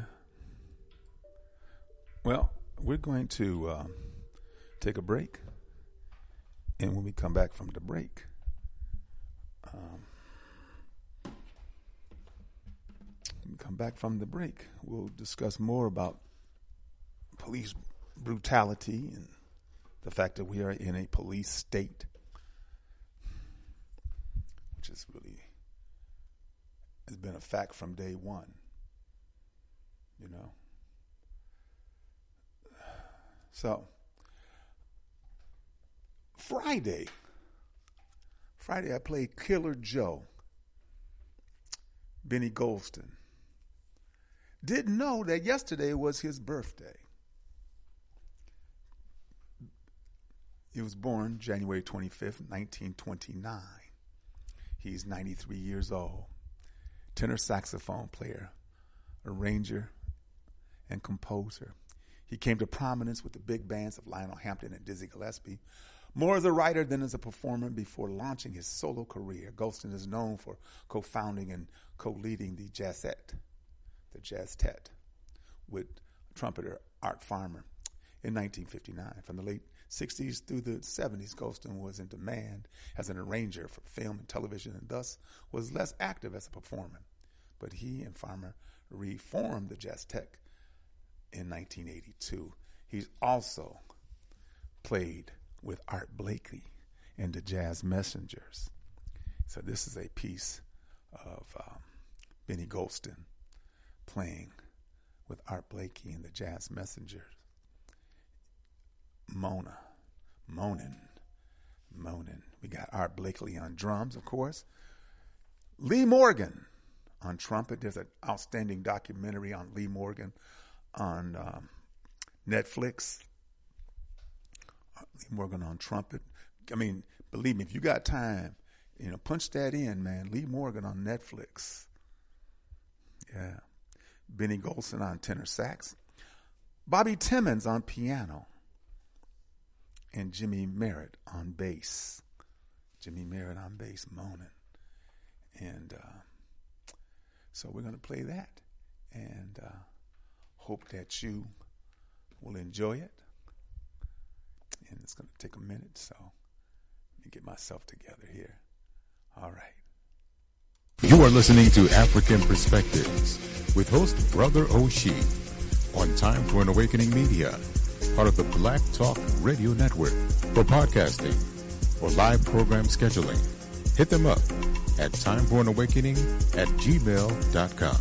Well, we're going to um, take a break. And when we come back from the break, um, when we come back from the break, we'll discuss more about police brutality and the fact that we are in a police state, which is really has been a fact from day one, you know. So, Friday, Friday I played Killer Joe, Benny Golston. Didn't know that yesterday was his birthday. He was born January twenty-fifth, nineteen twenty-nine. He's ninety-three years old. Tenor saxophone player, arranger, and composer. He came to prominence with the big bands of Lionel Hampton and Dizzy Gillespie, more as a writer than as a performer before launching his solo career. Golston is known for co-founding and co-leading the Jazzette, the Jazztet, with trumpeter Art Farmer in nineteen fifty-nine. From the late sixties through the seventies, Golston was in demand as an arranger for film and television and thus was less active as a performer. But he and Farmer reformed the Jazztet in nineteen eighty-two. He's also played with Art Blakey and the Jazz Messengers. So this is a piece of um, Benny Golston playing with Art Blakey and the Jazz Messengers. Mona, Monin, Monin. We got Art Blakey on drums, of course. Lee Morgan on trumpet. There's an outstanding documentary on Lee Morgan on um, Netflix. Lee Morgan on trumpet. I mean, believe me, if you got time, you know, punch that in, man. Lee Morgan on Netflix. Yeah. Benny Golston on tenor sax. Bobby Timmons on piano. And Jimmy Merritt on bass. Jimmy Merritt on bass, moaning. And uh, so we're going to play that. And uh, hope that you will enjoy it. And it's going to take a minute, so let me get myself together here. All right. You are listening to African Perspectives with host Brother Oshie on Time for an Awakening Media, part of the Black Talk Radio Network. For podcasting or live program scheduling, hit them up at timeforanawakening at gmail dot com.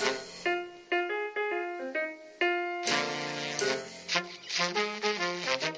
Thank you.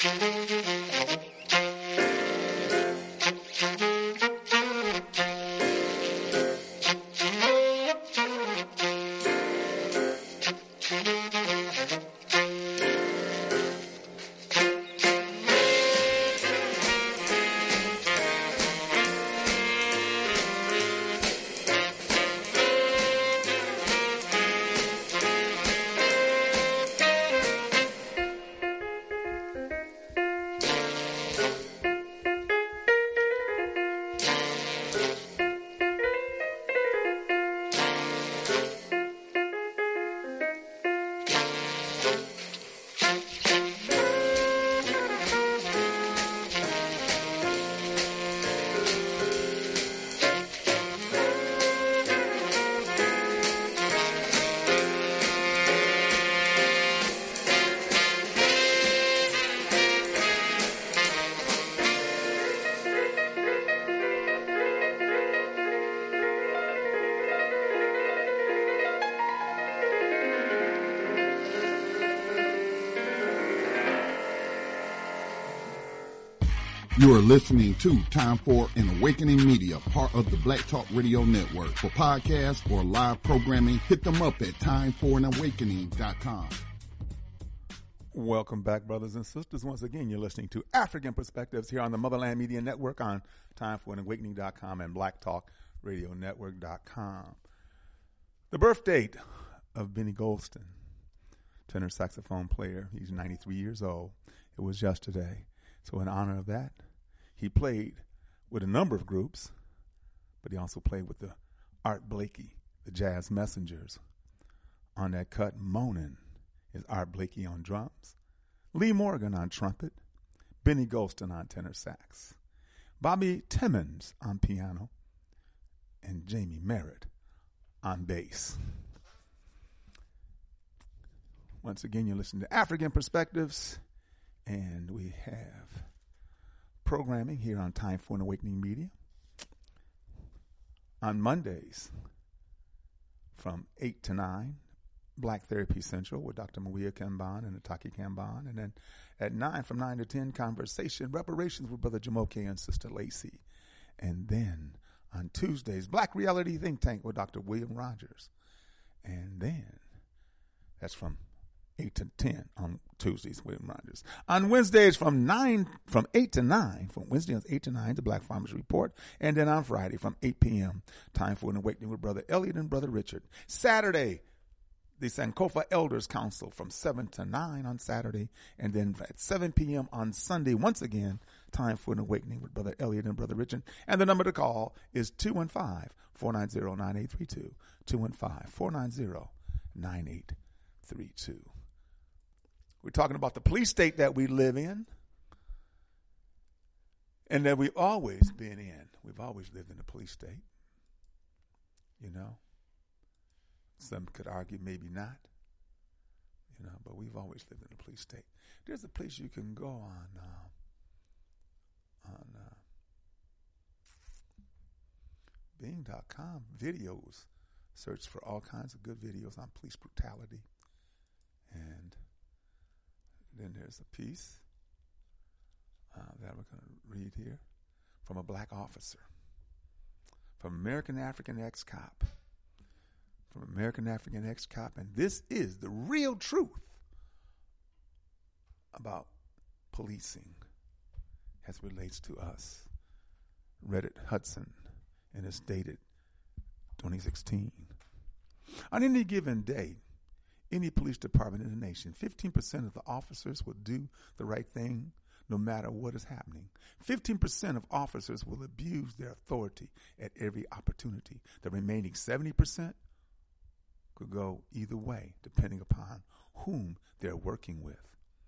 You are listening to Time for an Awakening Media, part of the Black Talk Radio Network. For podcasts or live programming, hit them up at time for an awakening dot com. Welcome back, brothers and sisters. Once again, you're listening to African Perspectives here on the Motherland Media Network on time for an awakening dot com and black talk radio network dot com. The birth date of Benny Golston, tenor saxophone player. He's ninety-three years old. It was yesterday. So in honor of that, he played with a number of groups, but he also played with the Art Blakey, the Jazz Messengers. On that cut, Moanin' is Art Blakey on drums, Lee Morgan on trumpet, Benny Golston on tenor sax, Bobby Timmons on piano, and Jamie Merritt on bass. Once again, you're listening to African Perspectives, and we have programming here on Time for an Awakening Media. On Mondays from eight to nine, Black Therapy Central with Doctor Mawia Kamban and Ataki Kamban. And then at nine, from nine to ten, Conversation, Reparations with Brother Jamoke and Sister Lacey. And then on Tuesdays, Black Reality Think Tank with Doctor William Rogers. And then that's from eight to ten on Tuesdays, William Rogers. On Wednesdays from nine, from eight to nine, from Wednesdays eight to nine, the Black Farmers Report. And then on Friday from eight p.m., Time for an Awakening with Brother Elliot and Brother Richard. Saturday, the Sankofa Elders Council from seven to nine on Saturday. And then at seven p.m. on Sunday, once again, Time for an Awakening with Brother Elliot and Brother Richard. And the number to call is two one five, four nine zero, nine eight three two, two one five, four nine zero, nine eight three two. We're talking about the police state that we live in and that we've always been in. We've always lived in a police state, you know. Some could argue maybe not, you know, but we've always lived in a police state. There's a place you can go on, uh, on uh, Bing dot com, videos. Search for all kinds of good videos on police brutality. And then there's a piece uh, that we're going to read here from a black officer, from American African ex-cop, from American African ex-cop, and this is the real truth about policing as relates to us. Reddit Hudson, and it's dated twenty sixteen. On any given day, any police department in the nation, fifteen percent of the officers will do the right thing no matter what is happening. fifteen percent of officers will abuse their authority at every opportunity. The remaining seventy percent could go either way, depending upon whom they're working with.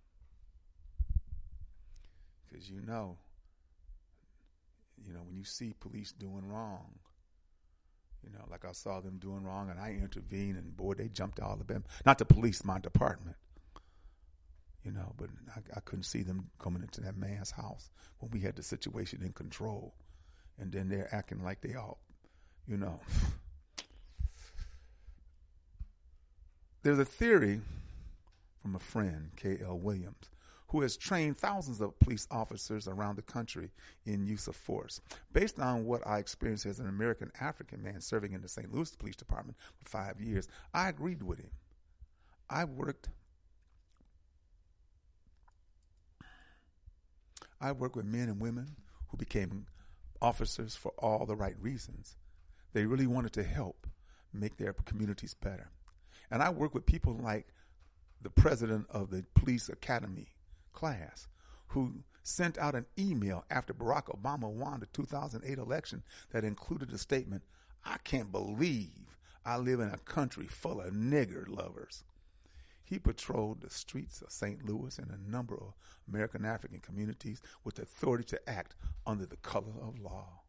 Because you know, you know, when you see police doing wrong, you know, like I saw them doing wrong and I intervened and boy, they jumped all of them. Not the police, my department. You know, but I, I couldn't see them coming into that man's house when we had the situation in control. And then they're acting like they all, you know. There's a theory from a friend, K L Williams, who has trained thousands of police officers around the country in use of force. Based on what I experienced as an American African man serving in the Saint Louis Police Department for five years, I agreed with him. I worked I worked with men and women who became officers for all the right reasons. They really wanted to help make their communities better. And I work with people like the president of the police academy class, who sent out an email after Barack Obama won the two thousand eight election that included a statement, "I can't believe I live in a country full of nigger lovers." He patrolled the streets of Saint Louis and a number of American African communities with the authority to act under the color of law.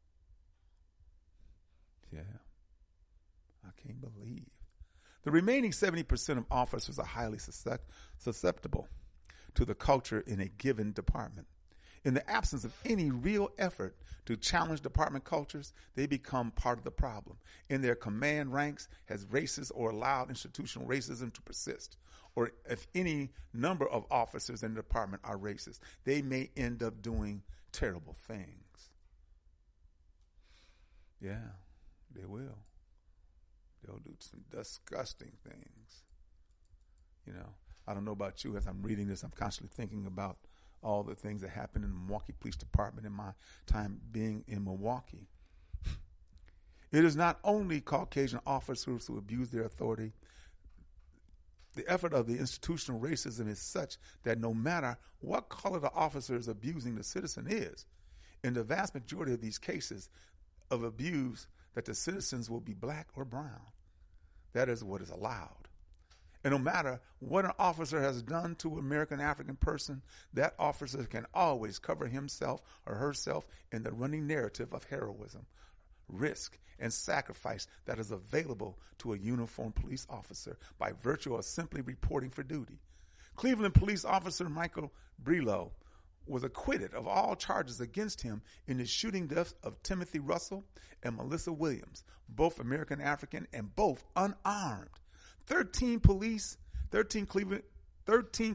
Yeah, I can't believe. The remaining seventy percent of officers are highly susceptible to the culture in a given department. In the absence of any real effort to challenge department cultures, they become part of the problem. In their command ranks, has racist or allowed institutional racism to persist, or if any number of officers in the department are racist, they may end up doing terrible things. Yeah, they will. They'll do some disgusting things. You know, I don't know about you. As I'm reading this, I'm constantly thinking about all the things that happened in the Milwaukee Police Department in my time being in Milwaukee. It is not only Caucasian officers who abuse their authority. The effort of the institutional racism is such that no matter what color the officer is abusing the citizen is, in the vast majority of these cases of abuse, that the citizens will be black or brown. That is what is allowed. And no matter what an officer has done to an American African person, that officer can always cover himself or herself in the running narrative of heroism, risk, and sacrifice that is available to a uniformed police officer by virtue of simply reporting for duty. Cleveland police officer Michael Brelow was acquitted of all charges against him in the shooting deaths of Timothy Russell and Melissa Williams, both American African and both unarmed. Thirteen police, thirteen Cleveland, thirteen,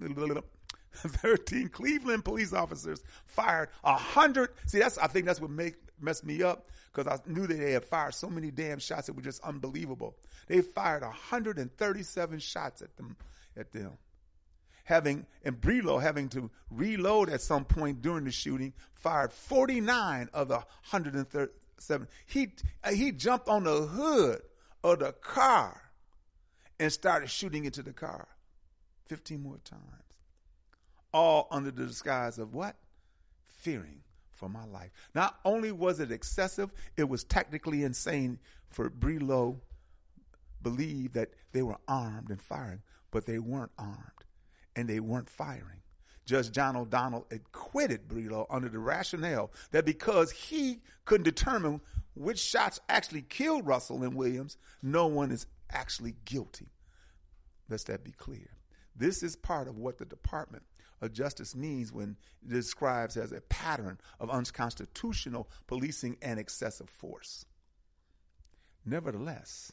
thirteen Cleveland police officers fired a hundred. See, that's I think that's what make, messed me up, because I knew that they had fired so many damn shots. It was just unbelievable. They fired one hundred thirty-seven shots at them, at them. Having, and Brelow having to reload at some point during the shooting, fired forty-nine of the one hundred thirty-seven. He, he jumped on the hood of the car and started shooting into the car fifteen more times. All under the disguise of what? Fearing for my life. Not only was it excessive, it was tactically insane for Brelow believe that they were armed and firing, but they weren't armed. And they weren't firing. Judge John O'Donnell acquitted Brelow under the rationale that because he couldn't determine which shots actually killed Russell and Williams, no one is actually guilty. Let's that be clear. This is part of what the Department of Justice means when it describes as a pattern of unconstitutional policing and excessive force. Nevertheless,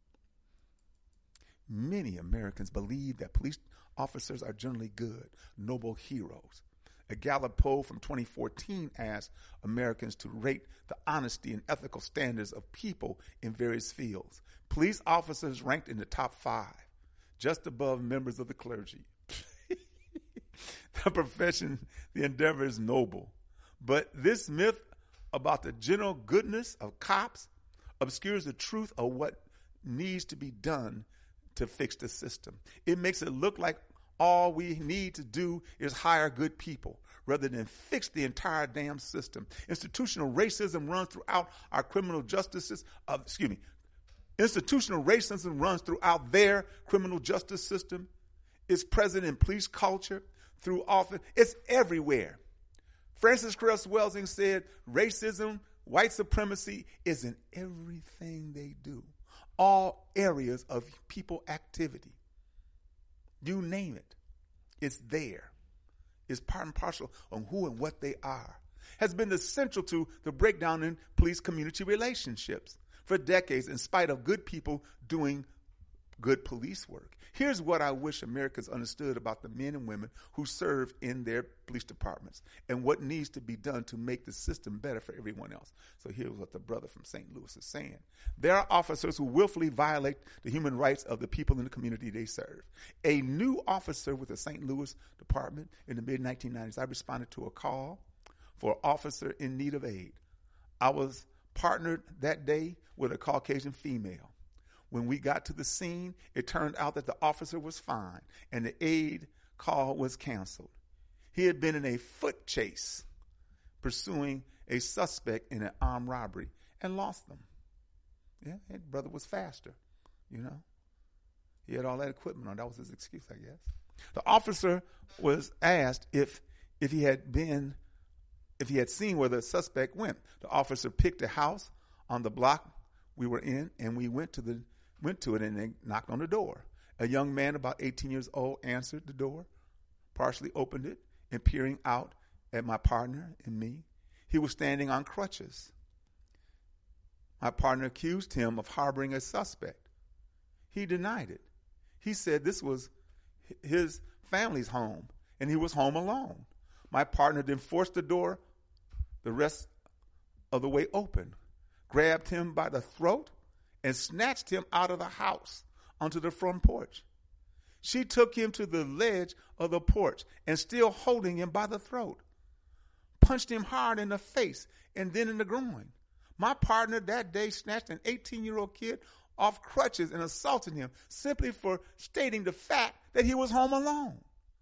many Americans believe that police officers are generally good, noble heroes. A Gallup poll from twenty fourteen asked Americans to rate the honesty and ethical standards of people in various fields. Police officers ranked in the top five, just above members of the clergy. The profession, the endeavor is noble. But this myth about the general goodness of cops obscures the truth of what needs to be done to fix the system. It makes it look like all we need to do is hire good people rather than fix the entire damn system. Institutional racism runs throughout our criminal justices, uh, excuse me, institutional racism runs throughout their criminal justice system. It's present in police culture, through often, it's everywhere. Francis Cress Welsing said, racism, white supremacy is in everything they do. All areas of people activity. You name it. It's there. It's part and parcel on who and what they are. Has been essential to the breakdown in police community relationships for decades, in spite of good people doing good police work. Here's what I wish Americans understood about the men and women who serve in their police departments and what needs to be done to make the system better for everyone else. So here's what the brother from Saint Louis is saying. There are officers who willfully violate the human rights of the people in the community they serve. A new officer with the Saint Louis Department in the mid nineteen nineties, I responded to a call for an officer in need of aid. I was partnered that day with a Caucasian female. When we got to the scene, it turned out that the officer was fine and the aid call was canceled. He had been in a foot chase pursuing a suspect in an armed robbery and lost them. Yeah, his brother was faster, you know. He had all that equipment on. That was his excuse, I guess. The officer was asked if if he had been, if he had seen where the suspect went. The officer picked a house on the block we were in, and we went to the went to it and they knocked on the door. A young man about eighteen years old answered the door, partially opened it, and peering out at my partner and me. He was standing on crutches. My partner accused him of harboring a suspect. He denied it. He said this was his family's home and he was home alone. My partner then forced the door the rest of the way open, grabbed him by the throat, and snatched him out of the house onto the front porch. She took him to the ledge of the porch and, still holding him by the throat, punched him hard in the face and then in the groin. My partner that day snatched an eighteen-year-old kid off crutches and assaulted him simply for stating the fact that he was home alone.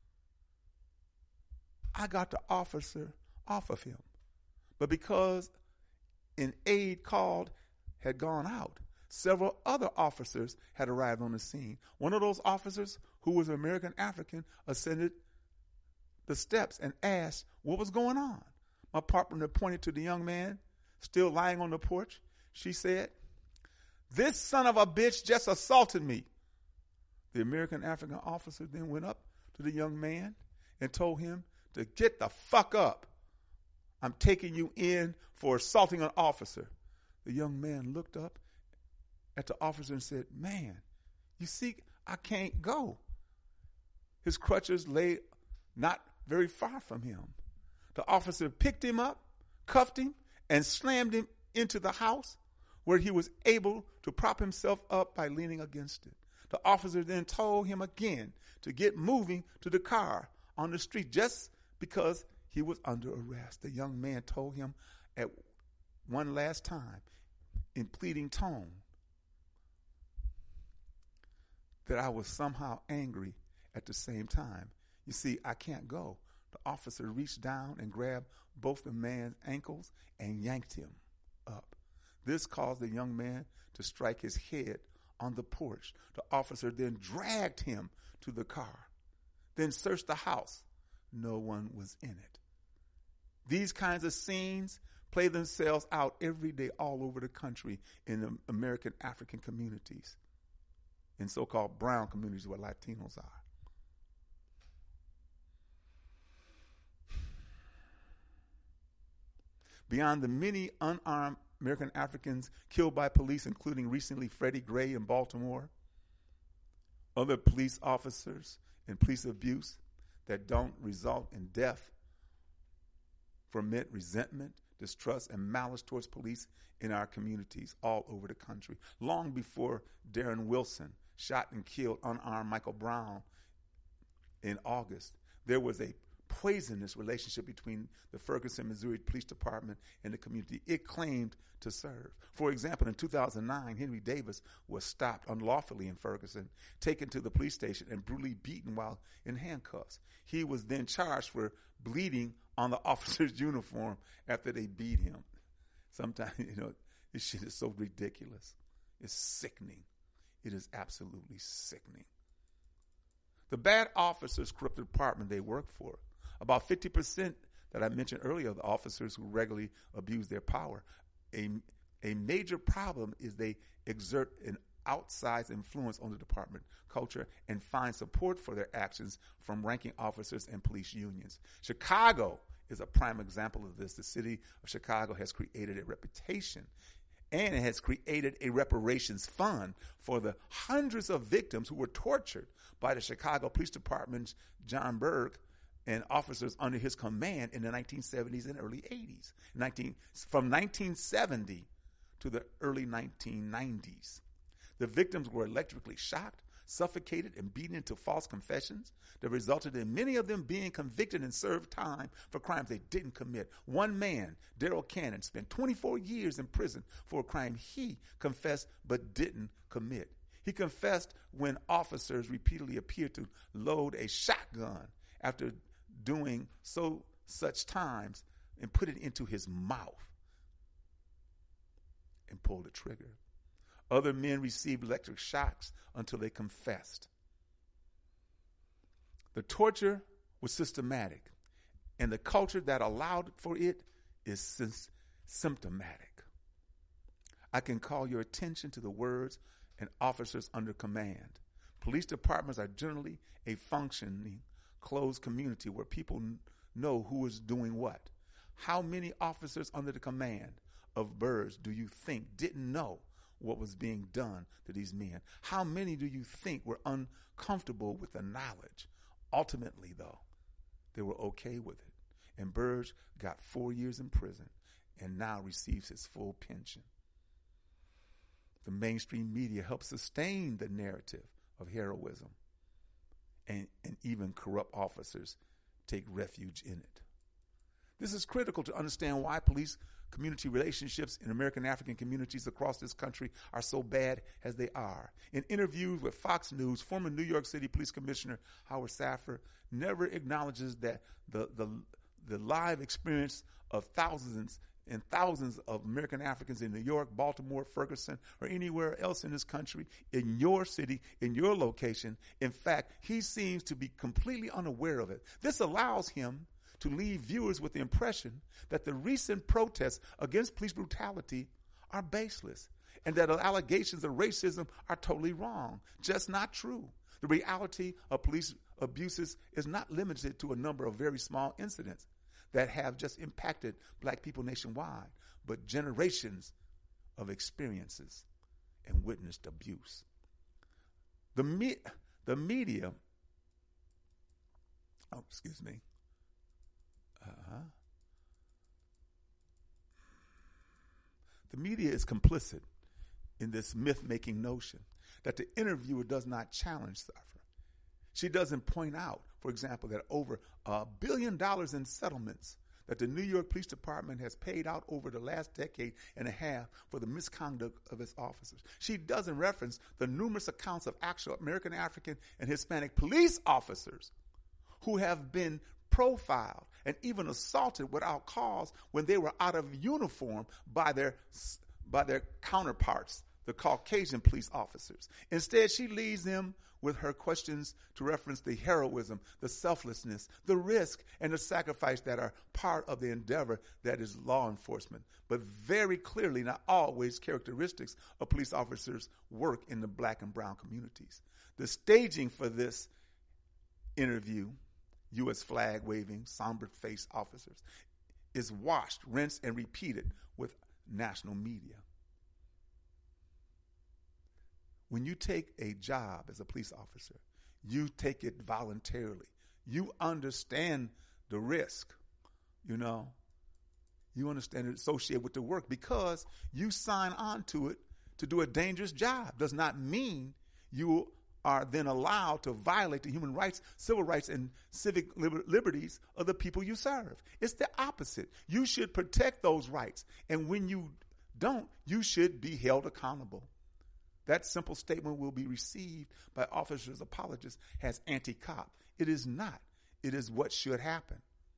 I got the officer off of him, but because an aide called had gone out, several other officers had arrived on the scene. One of those officers, who was an American African, ascended the steps and asked what was going on. My partner pointed to the young man still lying on the porch. She said, "This son of a bitch just assaulted me." The American African officer then went up to the young man and told him to get the fuck up. "I'm taking you in for assaulting an officer." The young man looked up at the officer and said, "Man, you see, I can't go." His crutches lay not very far from him. The officer picked him up, cuffed him, and slammed him into the house, where he was able to prop himself up by leaning against it. The officer then told him again to get moving to the car on the street just because he was under arrest. The young man told him at one last time in pleading tone that I was somehow angry at the same time. You see, I can't go. The officer reached down and grabbed both the man's ankles and yanked him up. This caused the young man to strike his head on the porch. The officer then dragged him to the car, then searched the house. No one was in it. These kinds of scenes play themselves out every day all over the country in the American African communities, in so-called brown communities where Latinos are. Beyond the many unarmed American Africans killed by police, including recently Freddie Gray in Baltimore, other police officers and police abuse that don't result in death foment resentment, distrust, and malice towards police in our communities all over the country. Long before Darren Wilson shot and killed unarmed Michael Brown in August, there was a poisonous relationship between the Ferguson, Missouri Police Department and the community it claimed to serve. For example, in two thousand nine, Henry Davis was stopped unlawfully in Ferguson, taken to the police station, and brutally beaten while in handcuffs. He was then charged for bleeding on the officer's uniform after they beat him. Sometimes, you know, this shit is so ridiculous. It's sickening. It is absolutely sickening. The bad officers corrupt the department they work for. About fifty percent that I mentioned earlier of the officers who regularly abuse their power. A, a major problem is they exert an outsized influence on the department culture and find support for their actions from ranking officers and police unions. Chicago is a prime example of this. The city of Chicago has created a reputation And it has created a reparations fund for the hundreds of victims who were tortured by the Chicago Police Department's John Berg and officers under his command in the nineteen seventies and early eighties. nineteen, from nineteen seventy to the early nineteen nineties. The victims were electrically shocked, suffocated, and beaten into false confessions that resulted in many of them being convicted and served time for crimes they didn't commit. One man, Daryl Cannon, spent twenty-four years in prison for a crime he confessed but didn't commit. He confessed when officers repeatedly appeared to load a shotgun after doing so such times and put it into his mouth and pulled the trigger. Other men received electric shocks until they confessed. The torture was systematic, and the culture that allowed for it is symptomatic. I can call your attention to the words and officers under command. Police departments are generally a functioning, closed community where people n- know who is doing what. How many officers under the command of Burge do you think didn't know what was being done to these men? How many do you think were uncomfortable with the knowledge? Ultimately, though, they were okay with it. And Burge got four years in prison and now receives his full pension. The mainstream media helps sustain the narrative of heroism, and, and even corrupt officers take refuge in it. This is critical to understand why police community relationships in American African communities across this country are so bad as they are. In interviews with Fox News, former New York City Police Commissioner Howard Safir never acknowledges that the, the, the live experience of thousands and thousands of American Africans in New York, Baltimore, Ferguson, or anywhere else in this country, in your city, in your location. In fact, he seems to be completely unaware of it. This allows him to leave viewers with the impression that the recent protests against police brutality are baseless and that allegations of racism are totally wrong. Just not true. The reality of police abuses is not limited to a number of very small incidents that have just impacted black people nationwide, but generations of experiences and witnessed abuse. The, me- the media, oh, excuse me, uh-huh. The media is complicit in this myth-making notion that the interviewer does not challenge Safir. She doesn't point out, for example, that over a billion dollars in settlements that the New York Police Department has paid out over the last decade and a half for the misconduct of its officers. She doesn't reference the numerous accounts of actual American African and Hispanic police officers who have been profiled and even assaulted without cause when they were out of uniform by their by their counterparts, the Caucasian police officers. Instead, she leaves them with her questions to reference the heroism, the selflessness, the risk, and the sacrifice that are part of the endeavor that is law enforcement, but very clearly not always characteristics of police officers' work in the black and brown communities. The staging for this interview, U S flag waving, somber-faced officers, is washed, rinsed, and repeated with national media. When you take a job as a police officer, you take it voluntarily. You understand the risk, you know. You understand it associated with the work because you sign on to it to do a dangerous job. Does not mean you are then allowed to violate the human rights, civil rights, and civic liber- liberties of the people you serve. It's the opposite. You should protect those rights. And when you don't, you should be held accountable. That simple statement will be received by officers' apologists as anti-cop. It is not. It is what should happen.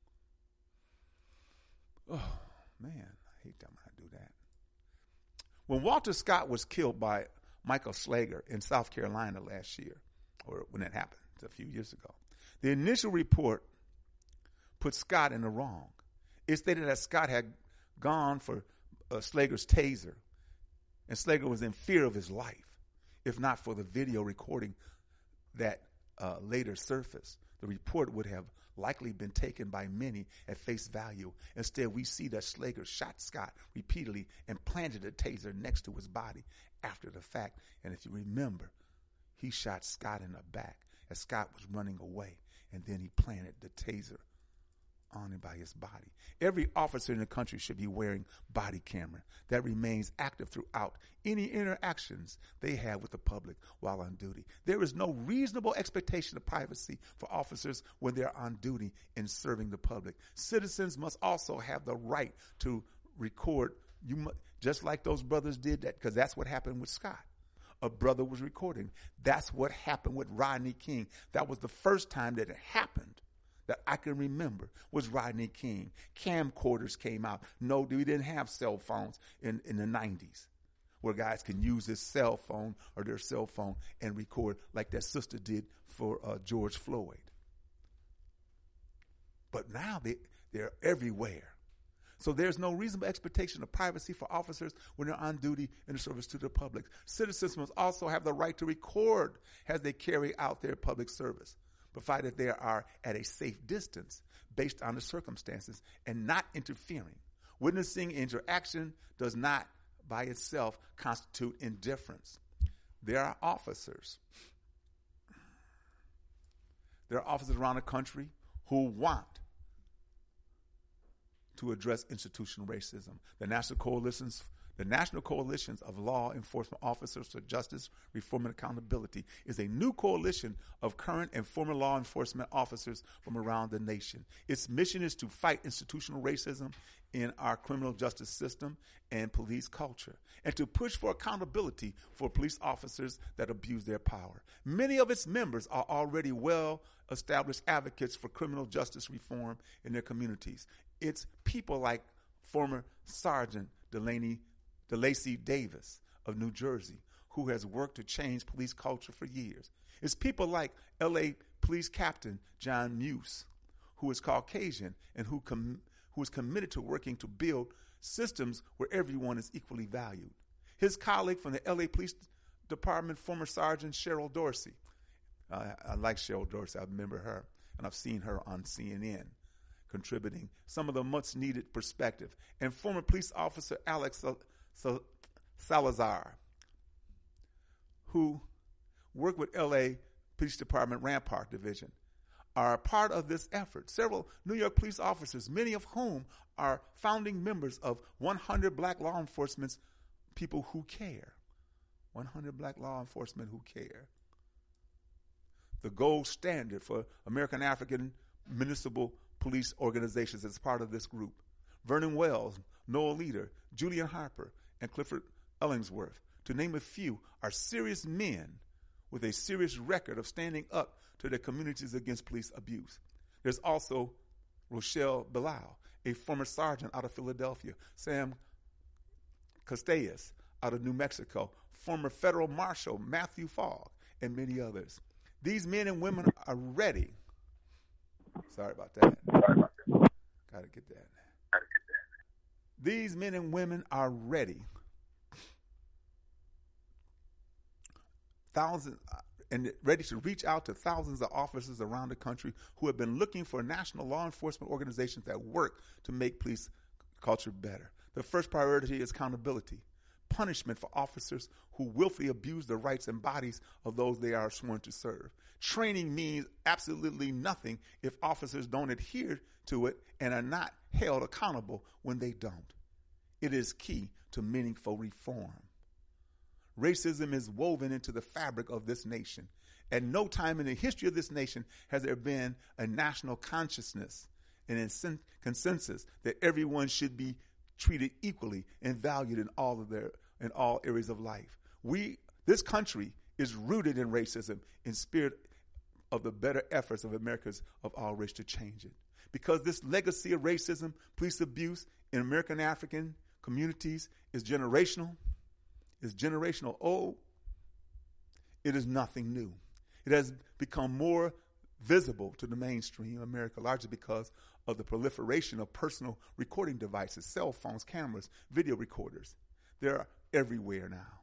Oh, man, I hate that when I do that. When Walter Scott was killed by Michael Slager in South Carolina last year, or when it happened a few years ago, the initial report put Scott in the wrong. It stated that Scott had gone for uh, Slager's taser, and Slager was in fear of his life, if not for the video recording that uh, later surfaced, the report would have likely been taken by many at face value. Instead, we see that Slager shot Scott repeatedly and planted a taser next to his body after the fact. And if you remember, he shot Scott in the back as Scott was running away, and then he planted the taser on him by his body. Every officer in the country should be wearing body camera that remains active throughout any interactions they have with the public while on duty. There is no reasonable expectation of privacy for officers when they're on duty in serving the public. Citizens must also have the right to record, you mu- just like those brothers did that, because that's what happened with Scott. A brother was recording. That's what happened with Rodney King. That was the first time that it happened that I can remember was Rodney King. Camcorders came out. No, we didn't have cell phones in, in the nineties where guys can use his cell phone or their cell phone and record like that sister did for uh, George Floyd. But now they, they're everywhere. So there's no reasonable expectation of privacy for officers when they're on duty in the service to the public. Citizens must also have the right to record as they carry out their public service, provided they are at a safe distance based on the circumstances and not interfering. Witnessing interaction does not by itself constitute indifference. There are officers. There are officers around the country who want to address institutional racism. The National Coalitions The National Coalitions of Law Enforcement Officers for Justice, Reform, and Accountability is a new coalition of current and former law enforcement officers from around the nation. Its mission is to fight institutional racism in our criminal justice system and police culture, and to push for accountability for police officers that abuse their power. Many of its members are already well-established advocates for criminal justice reform in their communities. It's people like former Sergeant Delaney DeLacy Davis of New Jersey, who has worked to change police culture for years. It's people like L A Police Captain John Muse, who is Caucasian and who com- who is committed to working to build systems where everyone is equally valued. His colleague from the L A Police Department, former Sergeant Cheryl Dorsey. Uh, I like Cheryl Dorsey. I remember her, and I've seen her on C N N contributing some of the much-needed perspective. And former police officer Alex So Salazar, who work with L A Police Department Rampart Division, are a part of this effort. Several New York police officers, many of whom are founding members of one hundred Black Law Enforcement People Who Care. one hundred Black Law Enforcement Who Care. The gold standard for American African municipal police organizations as part of this group. Vernon Wells, Noah Leader, Julian Harper, and Clifford Ellingsworth, to name a few, are serious men with a serious record of standing up to their communities against police abuse. There's also Rochelle Bilal, a former sergeant out of Philadelphia, Sam Castellas out of New Mexico, former federal marshal Matthew Fogg, and many others. These men and women are ready. Sorry about that. Gotta get that. These men and women are ready. Thousands and ready to reach out to thousands of officers around the country who have been looking for national law enforcement organizations that work to make police culture better. The first priority is accountability, punishment for officers who willfully abuse the rights and bodies of those they are sworn to serve. Training means absolutely nothing if officers don't adhere to it and are not held accountable when they don't. It is key to meaningful reform. Racism is woven into the fabric of this nation. At no time in the history of this nation has there been a national consciousness and a consensus that everyone should be treated equally and valued in all of their in all areas of life. We, this country, is rooted in racism in spirit of the better efforts of Americans of all race to change it. Because this legacy of racism, police abuse in American African communities is generational, is generational old, it is nothing new. It has become more visible to the mainstream America, largely because of the proliferation of personal recording devices, cell phones, cameras, video recorders. They're everywhere now.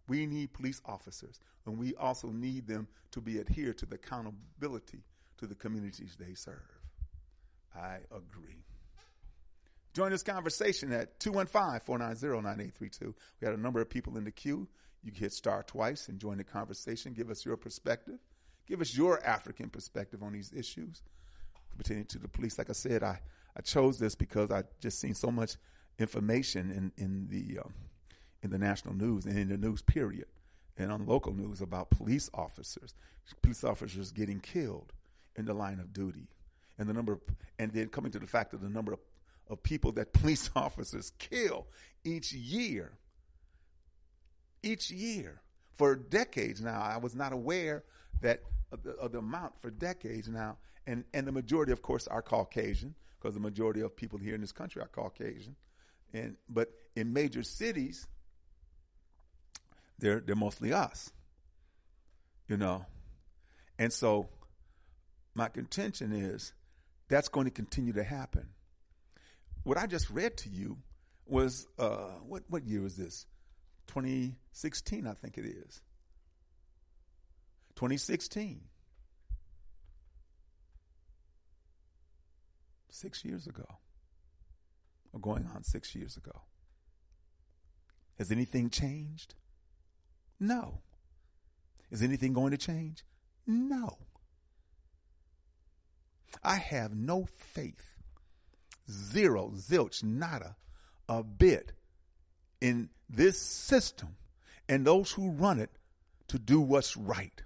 We need police officers, and we also need them to be adhered to the accountability to the communities they serve. I agree. Join this conversation at two one five, four nine zero, nine eight three two. We had a number of people in the queue. You can hit star twice and join the conversation. Give us your perspective. Give us your African perspective on these issues pertaining to the police. Like I said, I, I chose this because I just seen so much information in, in the um, in the national news and in the news period and on local news about police officers, police officers getting killed in the line of duty. And the number of, and then coming to the fact of the number of, of people that police officers kill each year. Each year. For decades now, I was not aware that of the, of the amount for decades now. And, and the majority, of course, are Caucasian, because the majority of people here in this country are Caucasian. And but in major cities, they're they're mostly us. You know. And so my contention is that's going to continue to happen. What I just read to you was uh, what what year was this? twenty sixteen, I think it is. twenty sixteen. Six years ago. Or going on six years ago. Has anything changed? No. Is anything going to change? No. I have no faith, zero, zilch, nada, a bit in this system and those who run it to do what's right.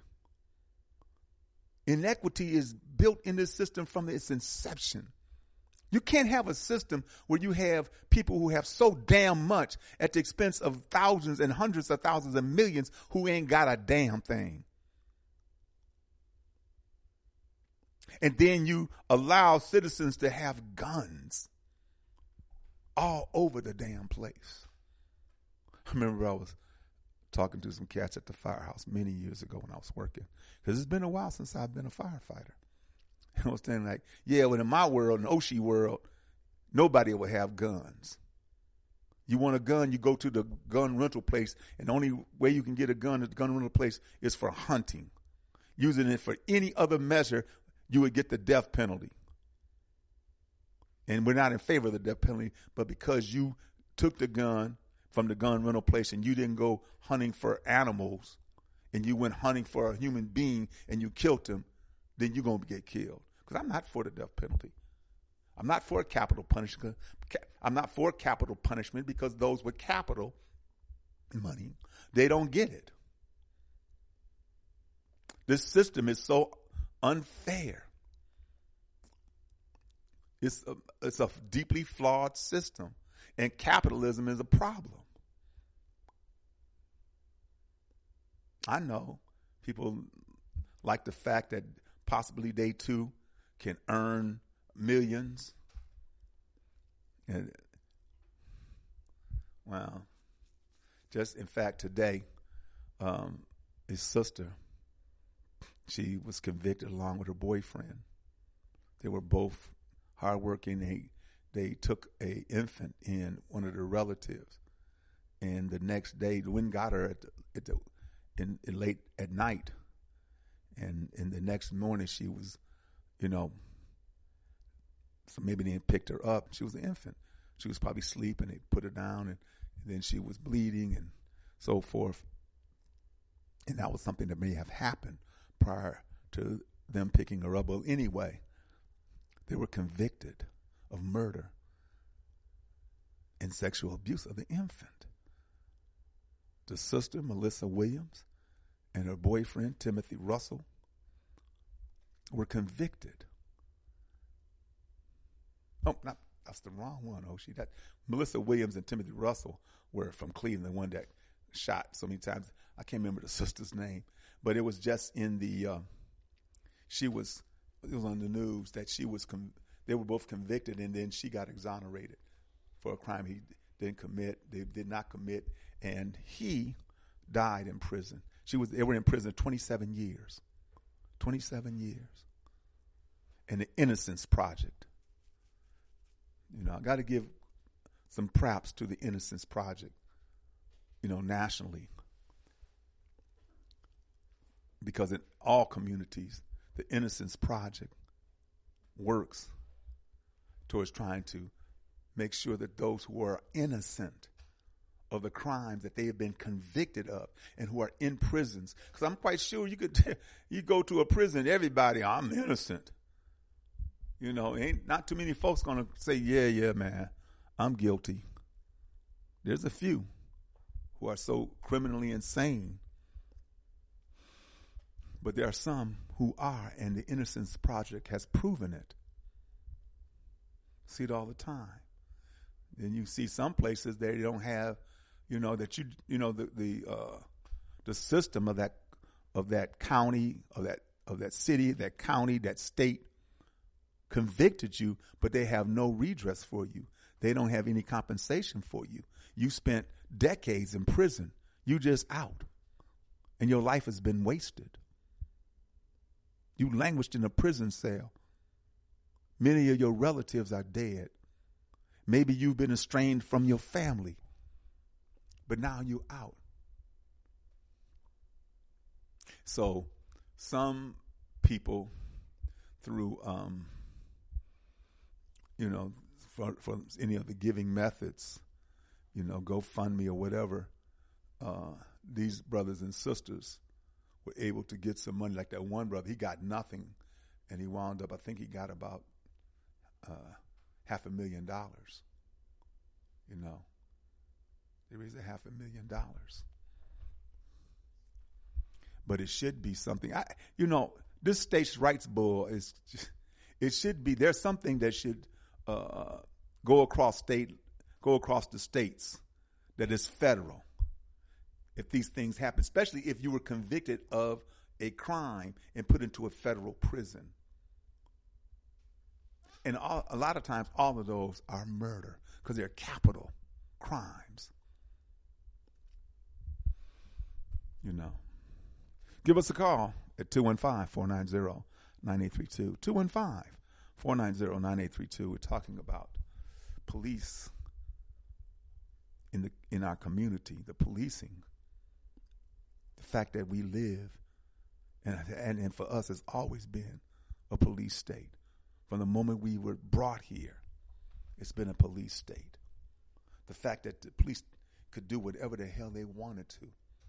Inequity is built in this system from its inception. You can't have a system where you have people who have so damn much at the expense of thousands and hundreds of thousands and millions who ain't got a damn thing. And then you allow citizens to have guns all over the damn place. I remember I was talking to some cats at the firehouse many years ago when I was working, because it's been a while since I've been a firefighter. And I was saying like, yeah, well, in my world, in the Oshie world, nobody will have guns. You want a gun, you go to the gun rental place, and the only way you can get a gun at the gun rental place is for hunting. Using it for any other measure, you would get the death penalty. And we're not in favor of the death penalty, but because you took the gun from the gun rental place and you didn't go hunting for animals and you went hunting for a human being and you killed him, then you're going to get killed. Because I'm not for the death penalty. I'm not for capital punishment. I'm not for capital punishment because those with capital money, they don't get it. This system is so unfair. It's a, it's a deeply flawed system, and capitalism is a problem. I know people like the fact that possibly they too can earn millions. And wow. Just in fact today, um, his sister, she was convicted along with her boyfriend. They were both hardworking. They they took a infant in, one of their relatives, and the next day the wind got her at the, at the in, in late at night, and in the next morning she was, you know, so maybe they picked her up. She was an infant. She was probably sleeping. They put her down, and, and then she was bleeding and so forth. And that was something that may have happened prior to them picking her up. Well, anyway, they were convicted of murder and sexual abuse of the infant. The sister, Melissa Williams, and her boyfriend, Timothy Russell, were convicted. Oh, not, that's the wrong one, Oshie. That Melissa Williams and Timothy Russell were from Cleveland, the one that shot so many times. I can't remember the sister's name, but it was just in the, uh, she was, it was on the news that she was, con- they were both convicted, and then she got exonerated for a crime he didn't commit, they did not commit, and he died in prison. She was, they were in prison twenty-seven years. twenty-seven years. And the Innocence Project. You know, I got to give some props to the Innocence Project, you know, nationally. because in all communities, the Innocence Project works towards trying to make sure that those who are innocent of the crimes that they have been convicted of and who are in prisons. Because I'm quite sure you could, you go to a prison, everybody, I'm innocent. You know, ain't not too many folks going to say, yeah, yeah, man, I'm guilty. There's a few who are so criminally insane. But there are some who are, and the Innocence Project has proven it. See it all the time. Then you see some places they don't have, you know, that you, you know, the the uh, the system of that of that county, of that of that city, that county, that state convicted you, but they have no redress for you. They don't have any compensation for you. You spent decades in prison. You just out, and your life has been wasted. You languished in a prison cell. Many of your relatives are dead. Maybe you've been estranged from your family, but now you're out. So some people through, um, you know, for, for any of the giving methods, you know, GoFundMe or whatever, uh, these brothers and sisters were able to get some money. Like that one brother, he got nothing, and he wound up, I think he got about uh, half a million dollars. You know, they raised a half a million dollars. But it should be something. I, you know, this states' rights bill is, just, it should be. There's something that should uh, go across state, go across the states, that is federal. If these things happen, especially if you were convicted of a crime and put into a federal prison. And all, a lot of times, all of those are murder because they're capital crimes. You know. Give us a call at two one five, four nine zero, nine eight three two. two one five, four nine zero, nine eight three two. We're talking about police in the in our community, the policing. The fact that we live, and, and and for us, it's always been a police state. From the moment we were brought here, it's been a police state. The fact that the police could do whatever the hell they wanted to.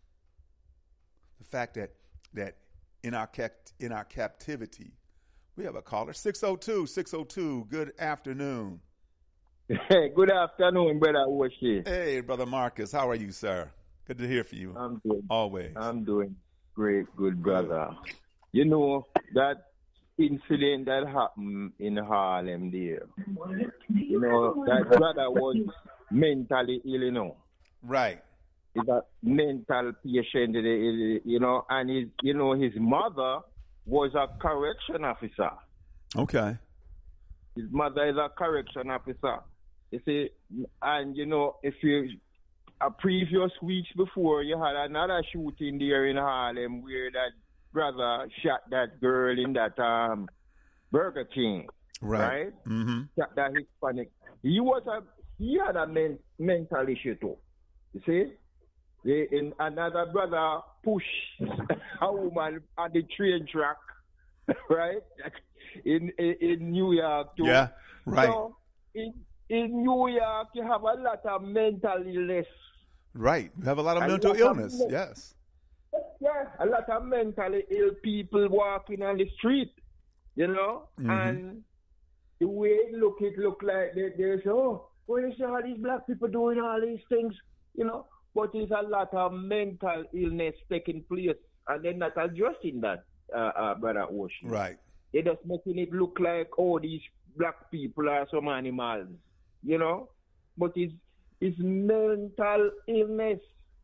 The fact that that in our cap- in our captivity, we have a caller, six oh two, six oh two, good afternoon. Hey, good afternoon, Brother Oshie. Hey, Brother Marcus, how are you, sir? Good to hear from you. I'm doing always. I'm doing great, good brother. You know that incident that happened in Harlem there. You know that brother was mentally ill, you know. Right. He's a mental patient, you know, and his, you know, his mother was a correction officer. Okay. His mother is a correction officer. You see, and you know, if you a previous weeks before, you had another shooting there in Harlem where that brother shot that girl in that um, Burger King, right? right? Mm-hmm. Shot that Hispanic. He was a he had a men, mental issue too. You see, the, in another brother pushed a woman on the train track, right? In, in in New York too. Yeah, right. So in in New York, you have a lot of mental illness. Right. You have a lot of a mental lot illness. Of, yes. Yeah, a lot of mentally ill people walking on the street, you know, mm-hmm. and the way it look, it look like they, they say, oh, well, you see all these black people doing all these things, you know, but there's a lot of mental illness taking place, and they're not addressing that, uh, uh, Brother Oshie. Right. They're just making it look like, oh, these black people are some animals, you know, but it's, it's mental illness.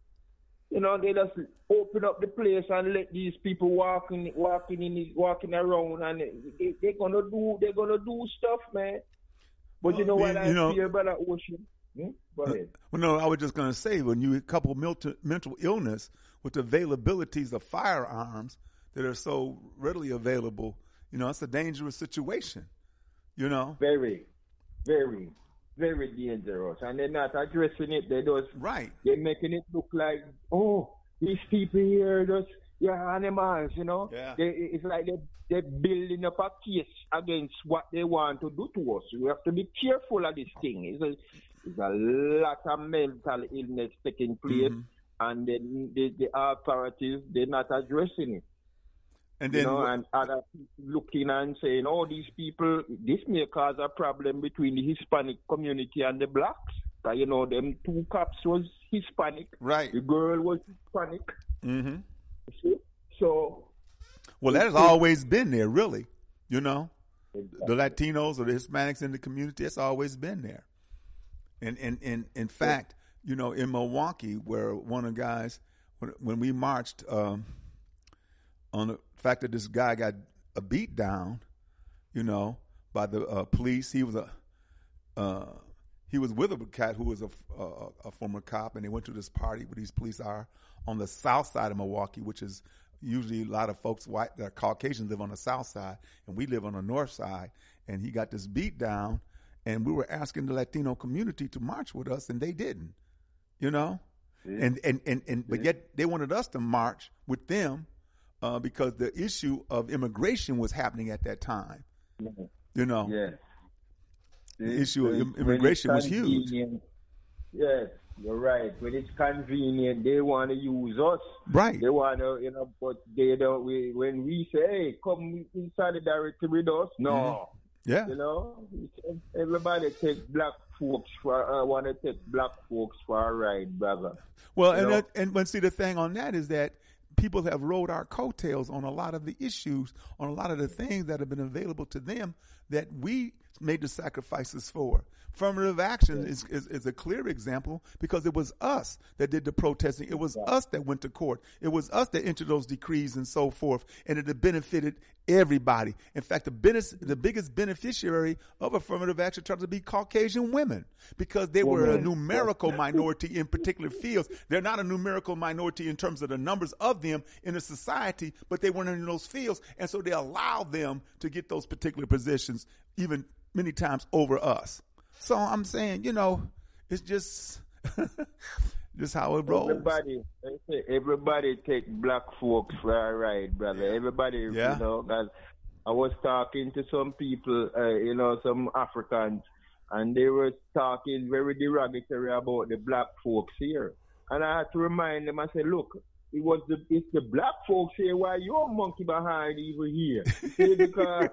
You know, they just open up the place and let these people walking, walking in, walking around, and they, they're gonna do, they're gonna do stuff, man. But well, you know what you I know, fear, Brother Oshie? Hmm? Go ahead. Well, no, I was just gonna say, when you couple mental, mental illness with the availabilities of firearms that are so readily available, you know, it's a dangerous situation. You know, very, very. Very dangerous, and they're not addressing it. They just right. They're making it look like, oh, these people here just Yeah, animals, you know. Yeah. They, it's like they, they're building up a case against what they want to do to us. We have to be careful of this thing. It's a, it's a lot of mental illness taking place, mm-hmm. and then the, the authorities, they're not addressing it. And then, you know, and other people looking and saying, oh, these people, this may cause a problem between the Hispanic community and the blacks. So, you know, them two cops was Hispanic. Right. The girl was Hispanic. Mm-hmm. See? So. Well, that has always been there, really. You know, exactly. The Latinos or the Hispanics in the community, it's always been there. And, and, and in fact, you know, in Milwaukee, where one of the guys, when, when we marched um, on the fact that this guy got a beat down, you know, by the uh, police, he was a uh, he was with a cat who was a, a, a former cop, and they went to this party where these police are on the south side of Milwaukee, which is usually a lot of folks white that are Caucasians live on the south side, and we live on the north side. And he got this beat down, and we were asking the Latino community to march with us, and they didn't, you know. Yeah. And, and and and but yet they wanted us to march with them uh, because the issue of immigration was happening at that time. Mm-hmm. You know. Yes. The it's, issue of immigration was huge. Yes. You're right. When it's convenient, they want to use us. Right. They want to, you know, but they don't. We, when we say, hey, come in solidarity with us, no. Mm-hmm. Yeah. You know, everybody take black folks for, uh, want to take black folks for a ride, brother. Well, you and that, and but see, the thing on that is that people have rode our coattails on a lot of the issues, on a lot of the things that have been available to them that we made the sacrifices for. Affirmative action is, is, is a clear example because it was us that did the protesting. It was us that went to court. It was us that entered those decrees and so forth, and it benefited everybody. In fact, the, benef- the biggest beneficiary of affirmative action turned to be Caucasian women because they were a numerical minority in particular fields. They're not a numerical minority in terms of the numbers of them in a society, but they weren't in those fields, and so they allowed them to get those particular positions even many times over us. So I'm saying, you know, it's just just how it rolls. Everybody, everybody take black folks for a ride, brother. Everybody, yeah. you know, cause I was talking to some people, uh, you know, some Africans, and they were talking very derogatory about the black folks here. And I had to remind them, I said, look, it was the it's the black folks here why you're monkey behind even here. See, because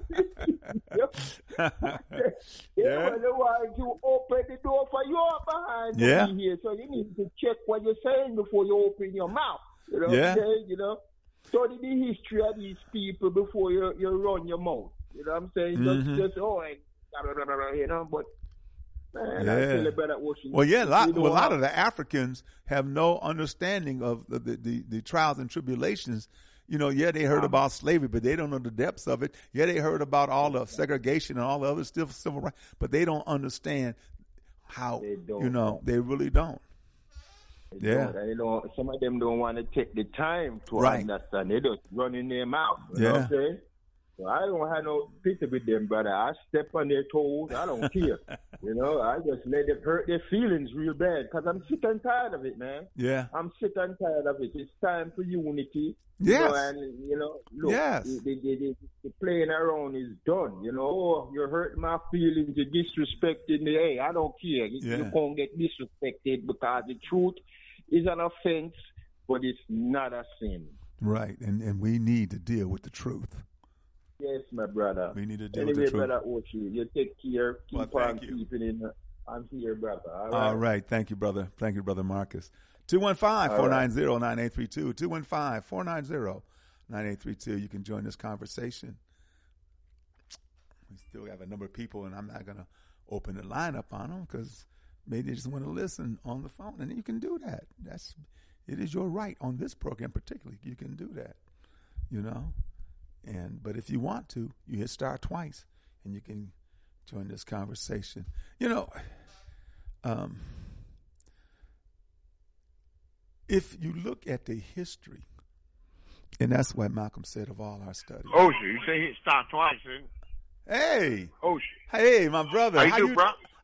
yeah. They were the ones who open the door for you behind yeah. me here. So you need to check what you're saying before you open your mouth. You know yeah. what I'm saying? You know? Study the history of these people before you you run your mouth. You know what I'm saying? Mm-hmm. Just, just oh and blah, blah, blah, blah, you know, but Man, yeah. Well, yeah, a lot, well, a lot of the Africans have no understanding of the, the, the, the trials and tribulations. You know, yeah, they heard about slavery, but they don't know the depths of it. Yeah, they heard about all the segregation and all the other still civil rights, but they don't understand how, you know, they really don't. They yeah. Don't, they don't, some of them don't want to take the time to right. understand. They just run in their mouth. You yeah. know what I'm saying? So I don't have no pity with them, brother. I step on their toes. I don't care. You know, I just let them hurt their feelings real bad because I'm sick and tired of it, man. Yeah. I'm sick and tired of it. It's time for unity. Yes. You know, and, you know, look, yes. the, the, the, the playing around is done. You know, oh, you're hurting my feelings. You're disrespecting me. Hey, I don't care. Yeah. You can't get disrespected because the truth is an offense, but it's not a sin. Right. And, and we need to deal with the truth. Yes, my brother. We need to deal anyway, with the truth. Brother Ochi, you take care. Keep well, on you. keeping in. I'm here, brother. All right. All right. Thank you, brother. Thank you, Brother Marcus. two one five, four nine zero, nine eight three two. two one five, four nine zero, nine eight three two. You can join this conversation. We still have a number of people, and I'm not going to open the line up on them because maybe they just want to listen on the phone, and you can do that. That's it is your right on this program particularly. You can do that, you know. And but if you want to, you hit star twice, and you can join this conversation. You know, um, if you look at the history, and that's what Malcolm said of all our studies. Oshi, you say hit star twice, eh? Hey, Oshi. Hey, my brother. How you how do, you, bro?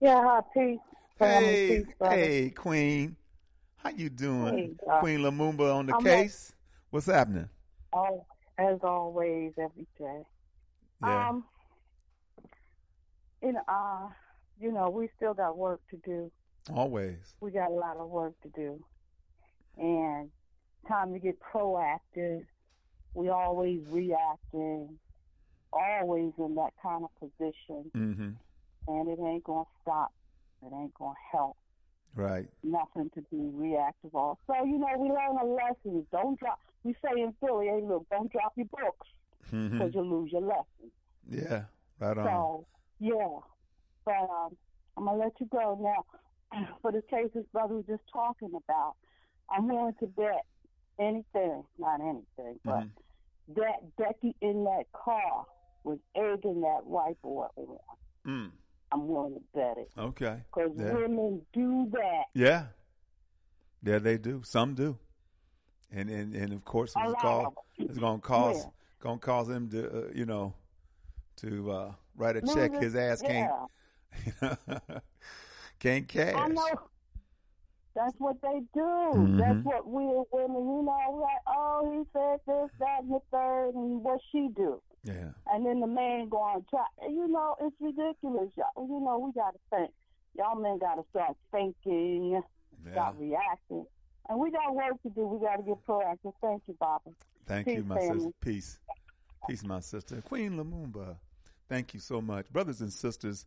Yeah, hi, peace. Hey, Peace, brother. hey, Queen. How you doing? Hey, uh, Queen Lumumba on the I'm case. What's happening? Oh, as always, every day. Yeah. Um, you know, uh, you know, we still got work to do. Always. We got a lot of work to do, and time to get proactive. We always reacting, always in that kind of position, Mm-hmm. and it ain't gonna stop. It ain't gonna help. Right. Nothing to be reactive on. So, you know, we learn a lesson. Don't drop. We say in Philly, hey, look, don't drop your books because Mm-hmm. you'll lose your lesson. Yeah. Right on. So, yeah. But um, I'm going to let you go now. For the case this brother was just talking about, I'm willing to bet anything, not anything, but Mm-hmm. that Becky in that car was egging that white boy on. Mm. I'm willing to bet it. Okay. Because Yeah. women do that. Yeah. Yeah, they do. Some do. And and, and of course, A it's, lot called, of them. it's going to cause Yeah. going to cause him to, uh, you know, to uh, write a Lose check it. his ass can't Yeah. can't cash. I know. That's what they do. Mhm. That's what we as women, you know, like, oh, he said this, that, and the third, and what she do. Yeah. And then the man going, try, you know, it's ridiculous. Y'all, you know, we got to think. Y'all men got to start thinking, Yeah. start reacting. And we got work to do. We got to get proactive. Thank you, Baba. Thank Peace, you, my family. sister. Peace. Peace, my sister. Queen Lumumba, thank you so much. Brothers and sisters,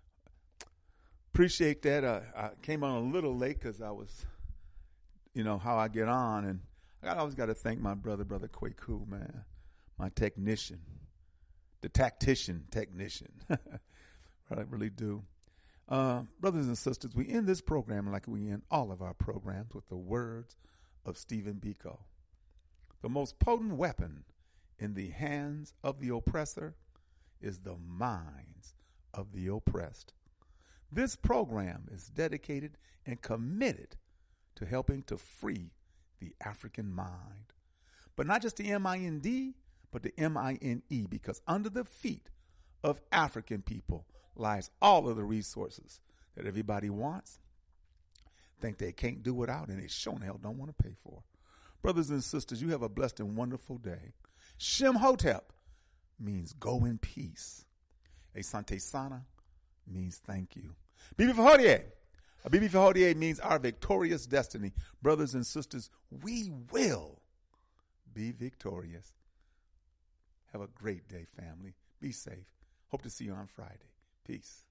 appreciate that. Uh, I came on a little late because I was, you know, how I get on. And I always got to thank my brother, Brother Kwaku, man, my technician, the tactician technician. I really do. Uh, brothers and sisters, we end this program like we end all of our programs with the words of Stephen Biko. The most potent weapon in the hands of the oppressor is the minds of the oppressed. This program is dedicated and committed to helping to free the African mind. But not just the M I N D, but the M I N E, because under the feet of African people lies all of the resources that everybody wants, think they can't do without, and they sure hell don't want to pay for. Brothers and sisters, you have a blessed and wonderful day. Shem Hotep means go in peace. Asante Sana means thank you. Bibi Fahodie. Bibi Fahodie means our victorious destiny. Brothers and sisters, we will be victorious. Have a great day, family. Be safe. Hope to see you on Friday. Peace.